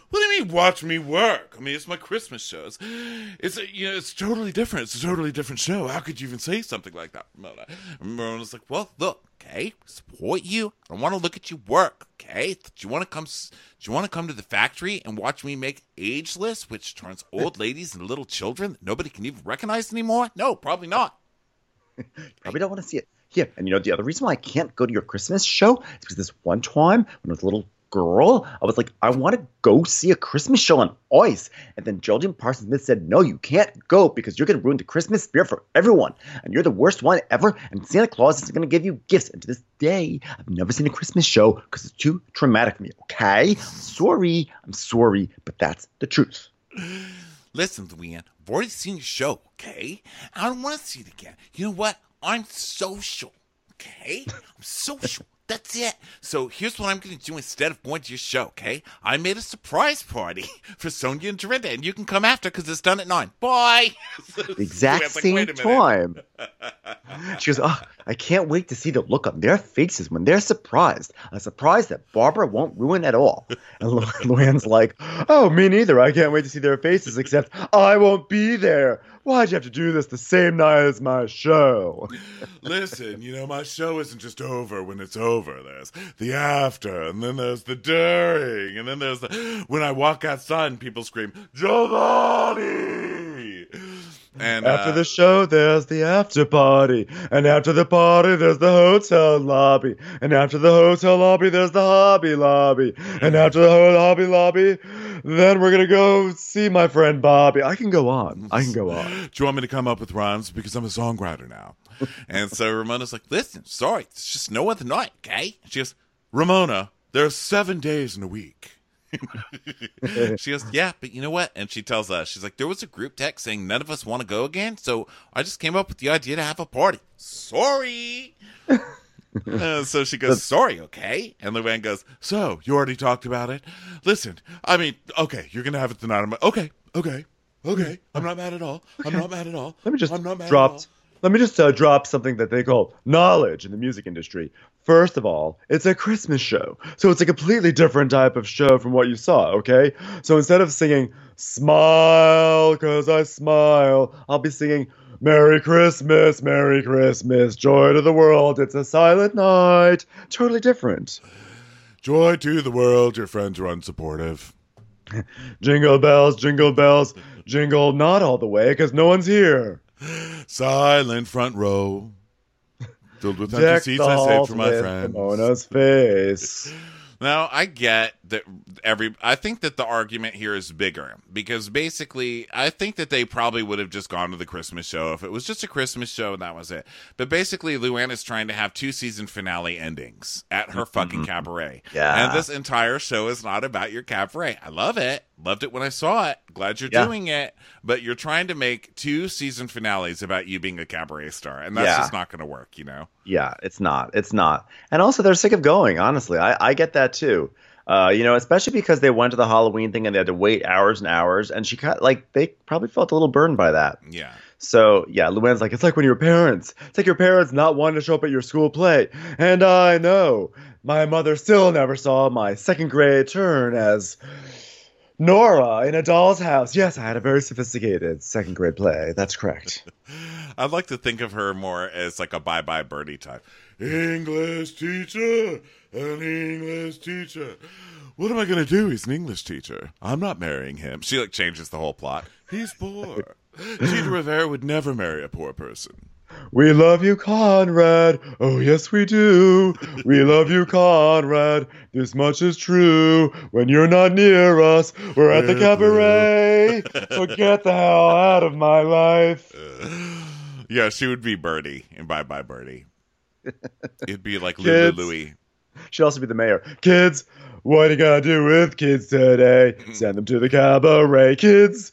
S8: What do you mean, watch me work? I mean, it's my Christmas shows. It's, a, you know, it's totally different. It's a totally different show. How could you even say something like that, Ramona? And Ramona's like, well, look, okay, support you. I want to look at you work, okay? Do you want to come? Do you want to come to the factory and watch me make Ageless, which turns old ladies into little children that nobody can even recognize anymore? No, probably not.
S9: Probably don't want to see it. Yeah, and you know, the other reason why I can't go to your Christmas show is because this one time when I was a little girl, I was like, I want to go see a Christmas show on ice. And then Geraldine Parsons Smith said, no, you can't go because you're going to ruin the Christmas spirit for everyone. And you're the worst one ever. And Santa Claus is going to give you gifts. And to this day, I've never seen a Christmas show because it's too traumatic for me. Okay? Sorry. I'm sorry, but that's the truth.
S8: Listen, Luann, I've already seen your show, okay? I don't want to see it again. You know what? I'm social, okay? I'm social. That's it. So here's what I'm going to do instead of going to your show, okay? I made a surprise party for Sonia and Dorinda, and you can come after because it's done at nine. Bye.
S9: The exact like, same time. She goes, oh, I can't wait to see the look on their faces when they're surprised. A surprise that Barbara won't ruin at all. And Lu- Luann's like, oh, me neither. I can't wait to see their faces, except I won't be there. Why'd you have to do this the same night as my show?
S8: Listen, you know, my show isn't just over when it's over. There's the after, and then there's the during, and then there's the when I walk outside and people scream, Giovanni! And
S9: after
S8: uh,
S9: the show, there's the after party. And after the party, there's the hotel lobby. And after the hotel lobby, there's the hobby lobby. And after the hobby lobby, then we're going to go see my friend Bobby. I can go on. I can go on.
S8: Do you want me to come up with rhymes? Because I'm a songwriter now. And so Ramona's like, listen, sorry, it's just no other night, okay? She goes, Ramona, there are seven days in a week. She goes, yeah, but you know what? And she tells us, she's like, there was a group text saying none of us want to go again, so I just came up with the idea to have a party. Sorry. uh, so she goes, sorry, okay? And Luann goes, so you already talked about it? Listen, I mean, okay, you're going to have it tonight. I'm like, okay, okay, okay. I'm not mad at all. I'm not mad at all.
S9: Let me just
S8: I'm not mad
S9: drop.
S8: at all.
S9: Let me just uh, drop something that they call knowledge in the music industry. First of all, it's a Christmas show. So it's a completely different type of show from what you saw, okay? So instead of singing, smile, 'cause I smile, I'll be singing, Merry Christmas, Merry Christmas, joy to the world, it's a silent night. Totally different.
S8: Joy to the world, your friends are unsupportive.
S9: Jingle bells, jingle bells, jingle not all the way, 'cause no one's here.
S8: Silent front row, filled with empty seats I saved for my friends.
S9: Ramona's face.
S8: Now, I get that every, I think that the argument here is bigger because basically I think that they probably would have just gone to the Christmas show if it was just a Christmas show and that was it. But basically Luann is trying to have two season finale endings at her fucking cabaret.
S9: Yeah.
S8: And this entire show is not about your cabaret. I love it. Loved it when I saw it. Glad you're
S9: Yeah.
S8: doing it. But you're trying to make two season finales about you being a cabaret star. And that's
S9: Yeah.
S8: just not going to work, you know?
S9: Yeah, it's not. It's not. And also, they're sick of going, honestly. I, I get that, too. Uh, you know, especially because they went to the Halloween thing and they had to wait hours and hours. And she got, like, they probably felt a little burned by that.
S8: Yeah.
S9: So, yeah, Luann's like, it's like when your parents, it's like your parents not wanting to show up at your school play. And I know my mother still never saw my second grade turn as Nora in a doll's house. Yes, I had a very sophisticated second grade play. That's correct.
S8: I'd like to think of her more as like a Bye Bye Birdie type. English teacher, an English teacher. What am I going to do? He's an English teacher. I'm not marrying him. She like changes the whole plot. He's poor. Gina Rivera would never marry a poor person.
S9: We love you, Conrad. Oh, yes, we do. We love you, Conrad. This much is true. When you're not near us, we're at the cabaret. So get the hell out of my life.
S8: Yeah, she would be Birdie in Bye Bye Birdie. It'd be like Lulu
S9: Kids.
S8: Louie.
S9: She'd also be the mayor. Kids, what are you going to do with kids today? Send them to the cabaret, kids.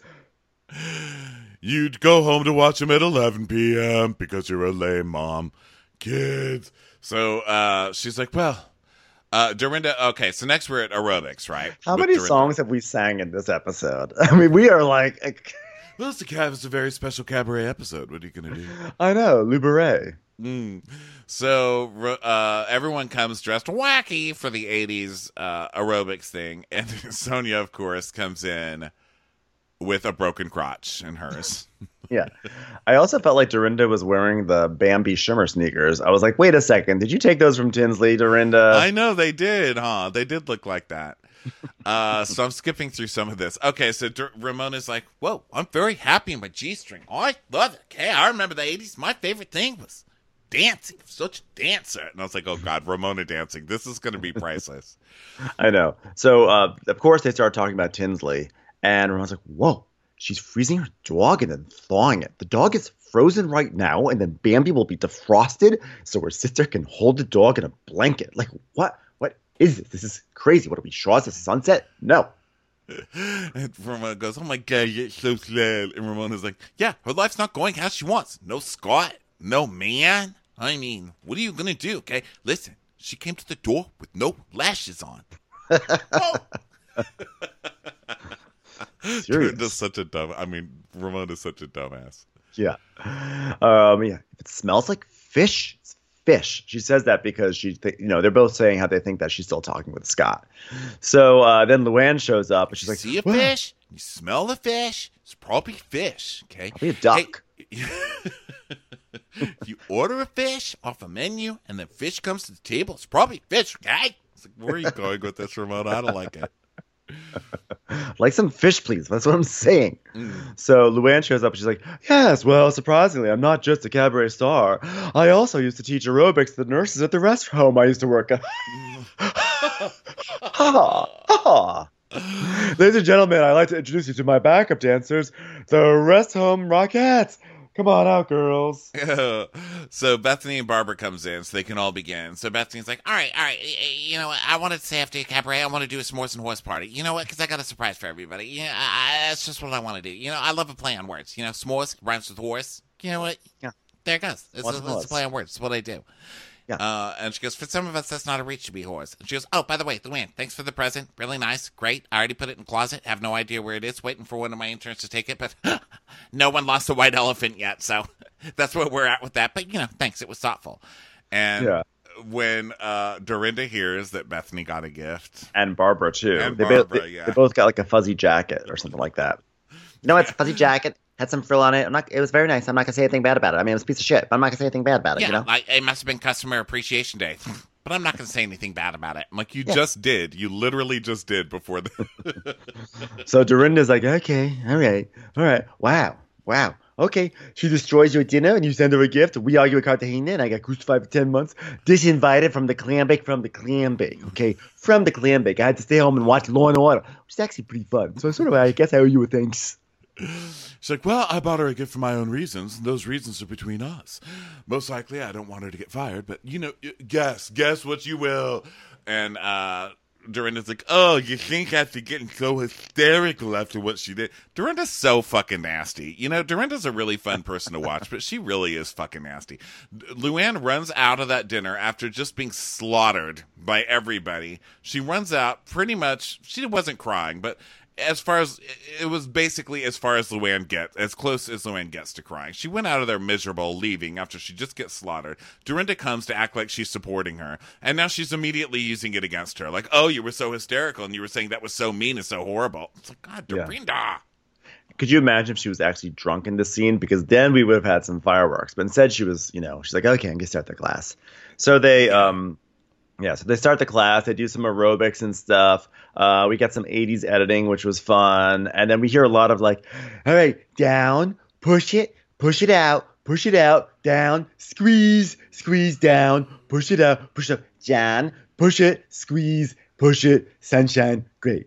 S8: You'd go home to watch them at eleven p.m. because you're a lame mom. Kids. So uh, she's like, well, uh, Dorinda, okay, so next we're at aerobics, right?
S9: How
S8: With
S9: many
S8: Dorinda.
S9: songs have we sang in this episode? I mean, we are like...
S8: Well, it's, a, it's a very special cabaret episode. What are you going to do?
S9: I know, Lou Beret.
S8: Mm. So uh, everyone comes dressed wacky for the eighties uh, aerobics thing. And Sonia, of course, comes in with a broken crotch in hers.
S9: Yeah. I also felt like Dorinda was wearing the Bambi Shimmer sneakers. I was like, wait a second. Did you take those from Tinsley, Dorinda?
S8: I know they did, huh? They did look like that. Uh, so I'm skipping through some of this. Okay, so D- Ramona's like, whoa, I'm very happy in my G-string. Oh, I love it. Okay, I remember the eighties. My favorite thing was dancing. I'm such a dancer. And I was like, oh, God, Ramona dancing. This is going to be priceless.
S9: I know. So, uh, of course, they start talking about Tinsley. And Ramona's like, whoa, she's freezing her dog and then thawing it. The dog is frozen right now, and then Bambi will be defrosted so her sister can hold the dog in a blanket. Like, what? What is this? This is crazy. What are we, Shaw's at sunset? No.
S8: And Ramona goes, oh, my God, you're so sad. And Ramona's like, yeah, her life's not going how she wants. No Scott. No man. I mean, what are you going to do, okay? Listen, she came to the door with no lashes on. Oh. Dorinda's such a dumb. I mean, Ramona's such a dumbass.
S9: Yeah. Um. Yeah. If it smells like fish, it's fish. She says that because she, th- you know, they're both saying how they think that she's still talking with Scott. So uh, then Luann shows up and she's like,
S8: "See a
S9: well,
S8: fish? You smell the fish? It's probably fish. Okay,
S9: probably a duck."
S8: Hey, you order a fish off a menu, and the fish comes to the table. It's probably fish. Okay. It's like, where are you going with this, Ramona? I don't like it.
S9: Like some fish, please. That's what I'm saying.
S8: Mm.
S9: So Luann shows up and she's like, yes, well, surprisingly, I'm not just a cabaret star. I also used to teach aerobics to the nurses at the rest home I used to work at. ha, ha. Ladies and gentlemen, I'd like to introduce you to my backup dancers, the Rest Home Rockettes. Come on out, girls.
S8: So Bethany and Barbara comes in so they can all begin. So Bethany's like, all right, all right, you know what? I wanted to say after a cabaret, I want to do a s'mores and horse party. You know what? Because I got a surprise for everybody. Yeah, I, that's just what I want to do. You know, I love a play on words. You know, s'mores rhymes with horse. You know what?
S9: Yeah.
S8: There it goes. It's, a, it's a play on words. It's what I do.
S9: Yeah.
S8: Uh, and she goes, for some of us, that's not a reach to be whores. And she goes, oh, by the way, Luann, thanks for the present. Really nice. Great. I already put it in the closet. Have no idea where it is. Waiting for one of my interns to take it. But no one lost a white elephant yet. So that's where we're at with that. But, you know, thanks. It was thoughtful. And yeah. when uh, Dorinda hears that Bethany got a gift.
S9: And Barbara, too.
S8: And
S9: they,
S8: Barbara,
S9: they,
S8: yeah.
S9: they both got like a fuzzy jacket or something like that.
S16: You know, it's a fuzzy jacket. Had some frill on it. I'm not. It was very nice. I'm not gonna say anything bad about it. I mean, it was a piece of shit, but I'm not gonna say anything bad about it.
S8: Yeah,
S16: you know,
S8: like it must have been Customer Appreciation Day, but I'm not gonna say anything bad about it. I'm like, you
S16: Yeah.
S8: just did. You literally just did before the.
S9: So Dorinda's like, okay, all right, all right. Wow, wow. Okay, she destroys your dinner and you send her a gift. We argue with Cartagena and I got crucified for ten months. Disinvited from the clam bake, from the clam bake, okay? From the clam bake. I had to stay home and watch Law and Order, which is actually pretty fun. So sort of, I guess I owe you a thanks.
S8: She's like, well, I bought her a gift for my own reasons, and those reasons are between us. Most likely, I don't want her to get fired, but, you know, guess, guess what you will. And uh, Dorinda's like, oh, you think after getting so hysterical after what she did? Dorinda's so fucking nasty. You know, Dorinda's a really fun person to watch, but she really is fucking nasty. Luann runs out of that dinner after just being slaughtered by everybody. She runs out pretty much, she wasn't crying, but as far as, it was basically as far as Luann gets, as close as Luann gets to crying. She went out of there miserable, leaving after she just gets slaughtered. Dorinda comes to act like she's supporting her, and now she's immediately using it against her. Like, oh, you were so hysterical, and you were saying that was so mean and so horrible. It's like, God, Dorinda.
S9: Yeah. Could you imagine if she was actually drunk in this scene? Because then we would have had some fireworks. But instead she was, you know, she's like, okay, I'm going to start the class. So they, um... Yeah, so they start the class, they do some aerobics and stuff. Uh, we got some eighties editing, which was fun. And then we hear a lot of like, all right, down, push it, push it out, push it out, down, squeeze, squeeze down, push it out, push it up, Jan, push it, squeeze, push it, sunshine, great.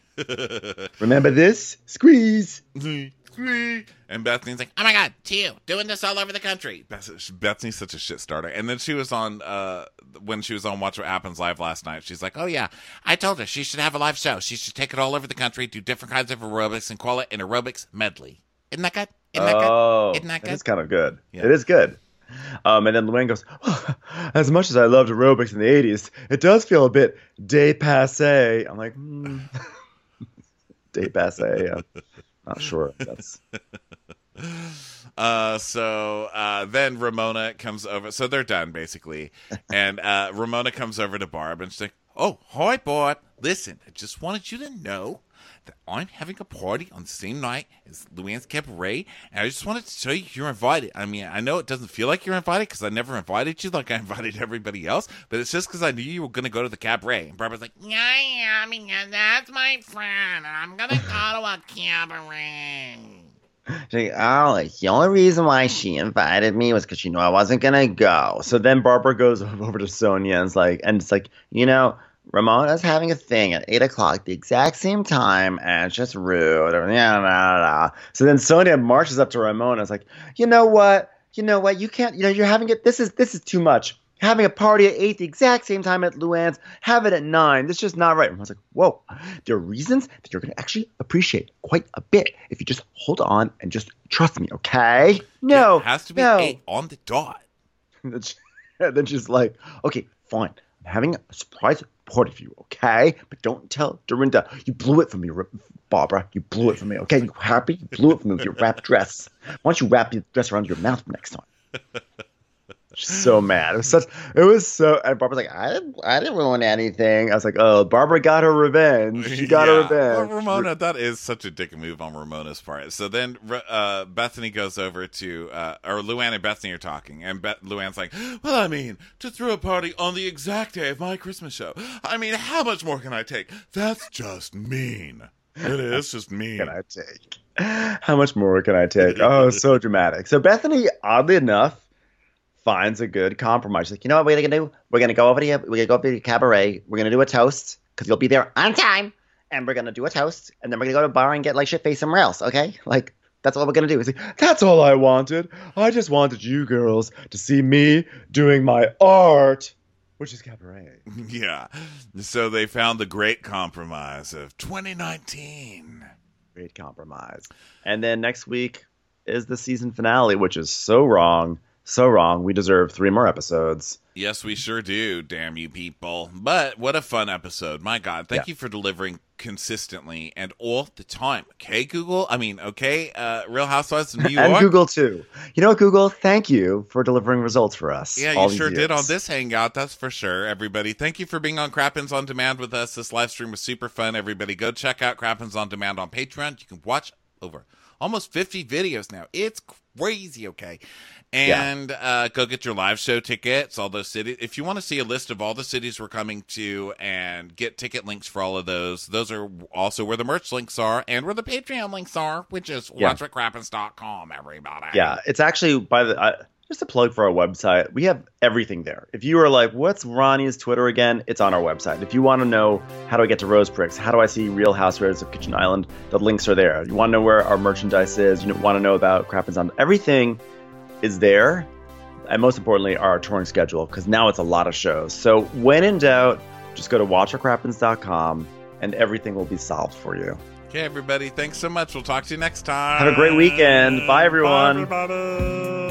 S9: Remember this? Squeeze.
S8: And Bethany's like, oh my God, Tio, doing this all over the country. Beth- Bethany's such a shit starter. And then she was on, uh, when she was on Watch What Happens Live last night, she's like, oh yeah, I told her she should have a live show. She should take it all over the country, do different kinds of aerobics, and call it an aerobics medley. Isn't that good? Isn't that
S9: oh,
S8: good? Isn't that good?
S9: It is kind of good.
S8: Yeah.
S9: It is good. Um, and then Luann goes, oh, as much as I loved aerobics in the eighties, it does feel a bit dépassé. I'm like, hmm. Dépassé, yeah. Not sure if that's...
S8: Uh, so uh, then Ramona comes over. So they're done, basically. And uh, Ramona comes over to Barb and she's like, oh, hi, Barb. Listen, I just wanted you to know that I'm having a party on the same night as Luann's Cabaret, and I just wanted to tell you you're invited. I mean, I know it doesn't feel like you're invited because I never invited you like I invited everybody else, but it's just because I knew you were going to go to the cabaret. And Barbara's like, yeah, yeah, because that's my friend, and I'm going to go to a cabaret.
S16: She's like, oh, the only reason why she invited me was because she knew I wasn't going to go.
S9: So then Barbara goes over to Sonia and it's like, and it's like, you know, Ramona's having a thing at eight o'clock, the exact same time, and it's just rude. Yeah, nah, nah, nah. So then Sonia marches up to Ramona. It's like, you know what? You know what? You can't. You know, you're having it. This is this is too much. Having a party at eight, the exact same time at Luann's. Have it at nine. This is just not right. And I was like, whoa. There are reasons that you're going to actually appreciate quite a bit if you just hold on and just trust me, okay? No,
S8: it has to be
S9: no.
S8: eight on the dot.
S9: And then she's like, okay, fine. I'm having a surprise party for you, okay? But don't tell Dorinda. You blew it for me, Barbara. You blew it for me, okay? You happy? You blew it for me with your wrapped dress. Why don't you wrap your dress around your mouth next time? She's so mad. It was such. It was so. And Barbara's like, I didn't. I didn't ruin anything. I was like, oh, Barbara got her revenge. She got
S8: yeah.
S9: her revenge.
S8: Well, Ramona, that is such a dick move on Ramona's part. So then uh, Bethany goes over to, uh, or Luann and Bethany are talking, and Beth- Luann's like, well, I mean, to throw a party on the exact day of my Christmas show. I mean, how much more can I take? That's just mean. It is just mean.
S9: Can I take? How much more can I take? Oh, so dramatic. So Bethany, oddly enough, finds a good compromise. She's like, you know what we're going to do? We're going to go over to, we're going to go over to the cabaret. We're going to do a toast because you'll be there on time. And we're going to do a toast. And then we're going to go to a bar and get like shit-faced somewhere else, okay? Like, that's what we're going to do. It's like, that's all I wanted. I just wanted you girls to see me doing my art, which is cabaret.
S8: Yeah. So they found the great compromise of twenty nineteen.
S9: Great compromise. And then next week is the season finale, which is so wrong. So wrong. We deserve three more episodes.
S8: Yes, we sure do. Damn you people. But what a fun episode. My God. Thank
S9: yeah.
S8: you for delivering consistently and all the time. Okay, Google? I mean, okay, uh, Real Housewives of New York.
S9: And Google, too. You know what, Google? Thank you for delivering results for us.
S8: Yeah, you sure did on this hangout. That's for sure, everybody. Thank you for being on Crappens On Demand with us. This live stream was super fun. Everybody, go check out Crappens On Demand on Patreon. You can watch over almost fifty videos now. It's crazy, okay? And yeah. uh, go get your live show tickets, all those cities. If you want to see a list of all the cities we're coming to and get ticket links for all of those, those are also where the merch links are and where the Patreon links are, which is yeah. watch what crappens dot com, everybody.
S9: Yeah, it's actually by the uh, just a plug for our website. We have everything there. If you are like, what's Ronnie's Twitter again? It's on our website. If you want to know how do I get to Rose Pricks, how do I see Real Housewives of Kitchen Island, the links are there. You want to know where our merchandise is, you want to know about Crappens On, everything is there, and most importantly, our touring schedule, because now it's a lot of shows. So when in doubt, just go to watch what crappens dot com, and everything will be solved for you.
S8: Okay, everybody, thanks so much. We'll talk to you next time.
S9: Have a great weekend. Bye, everyone.
S8: Bye, everybody.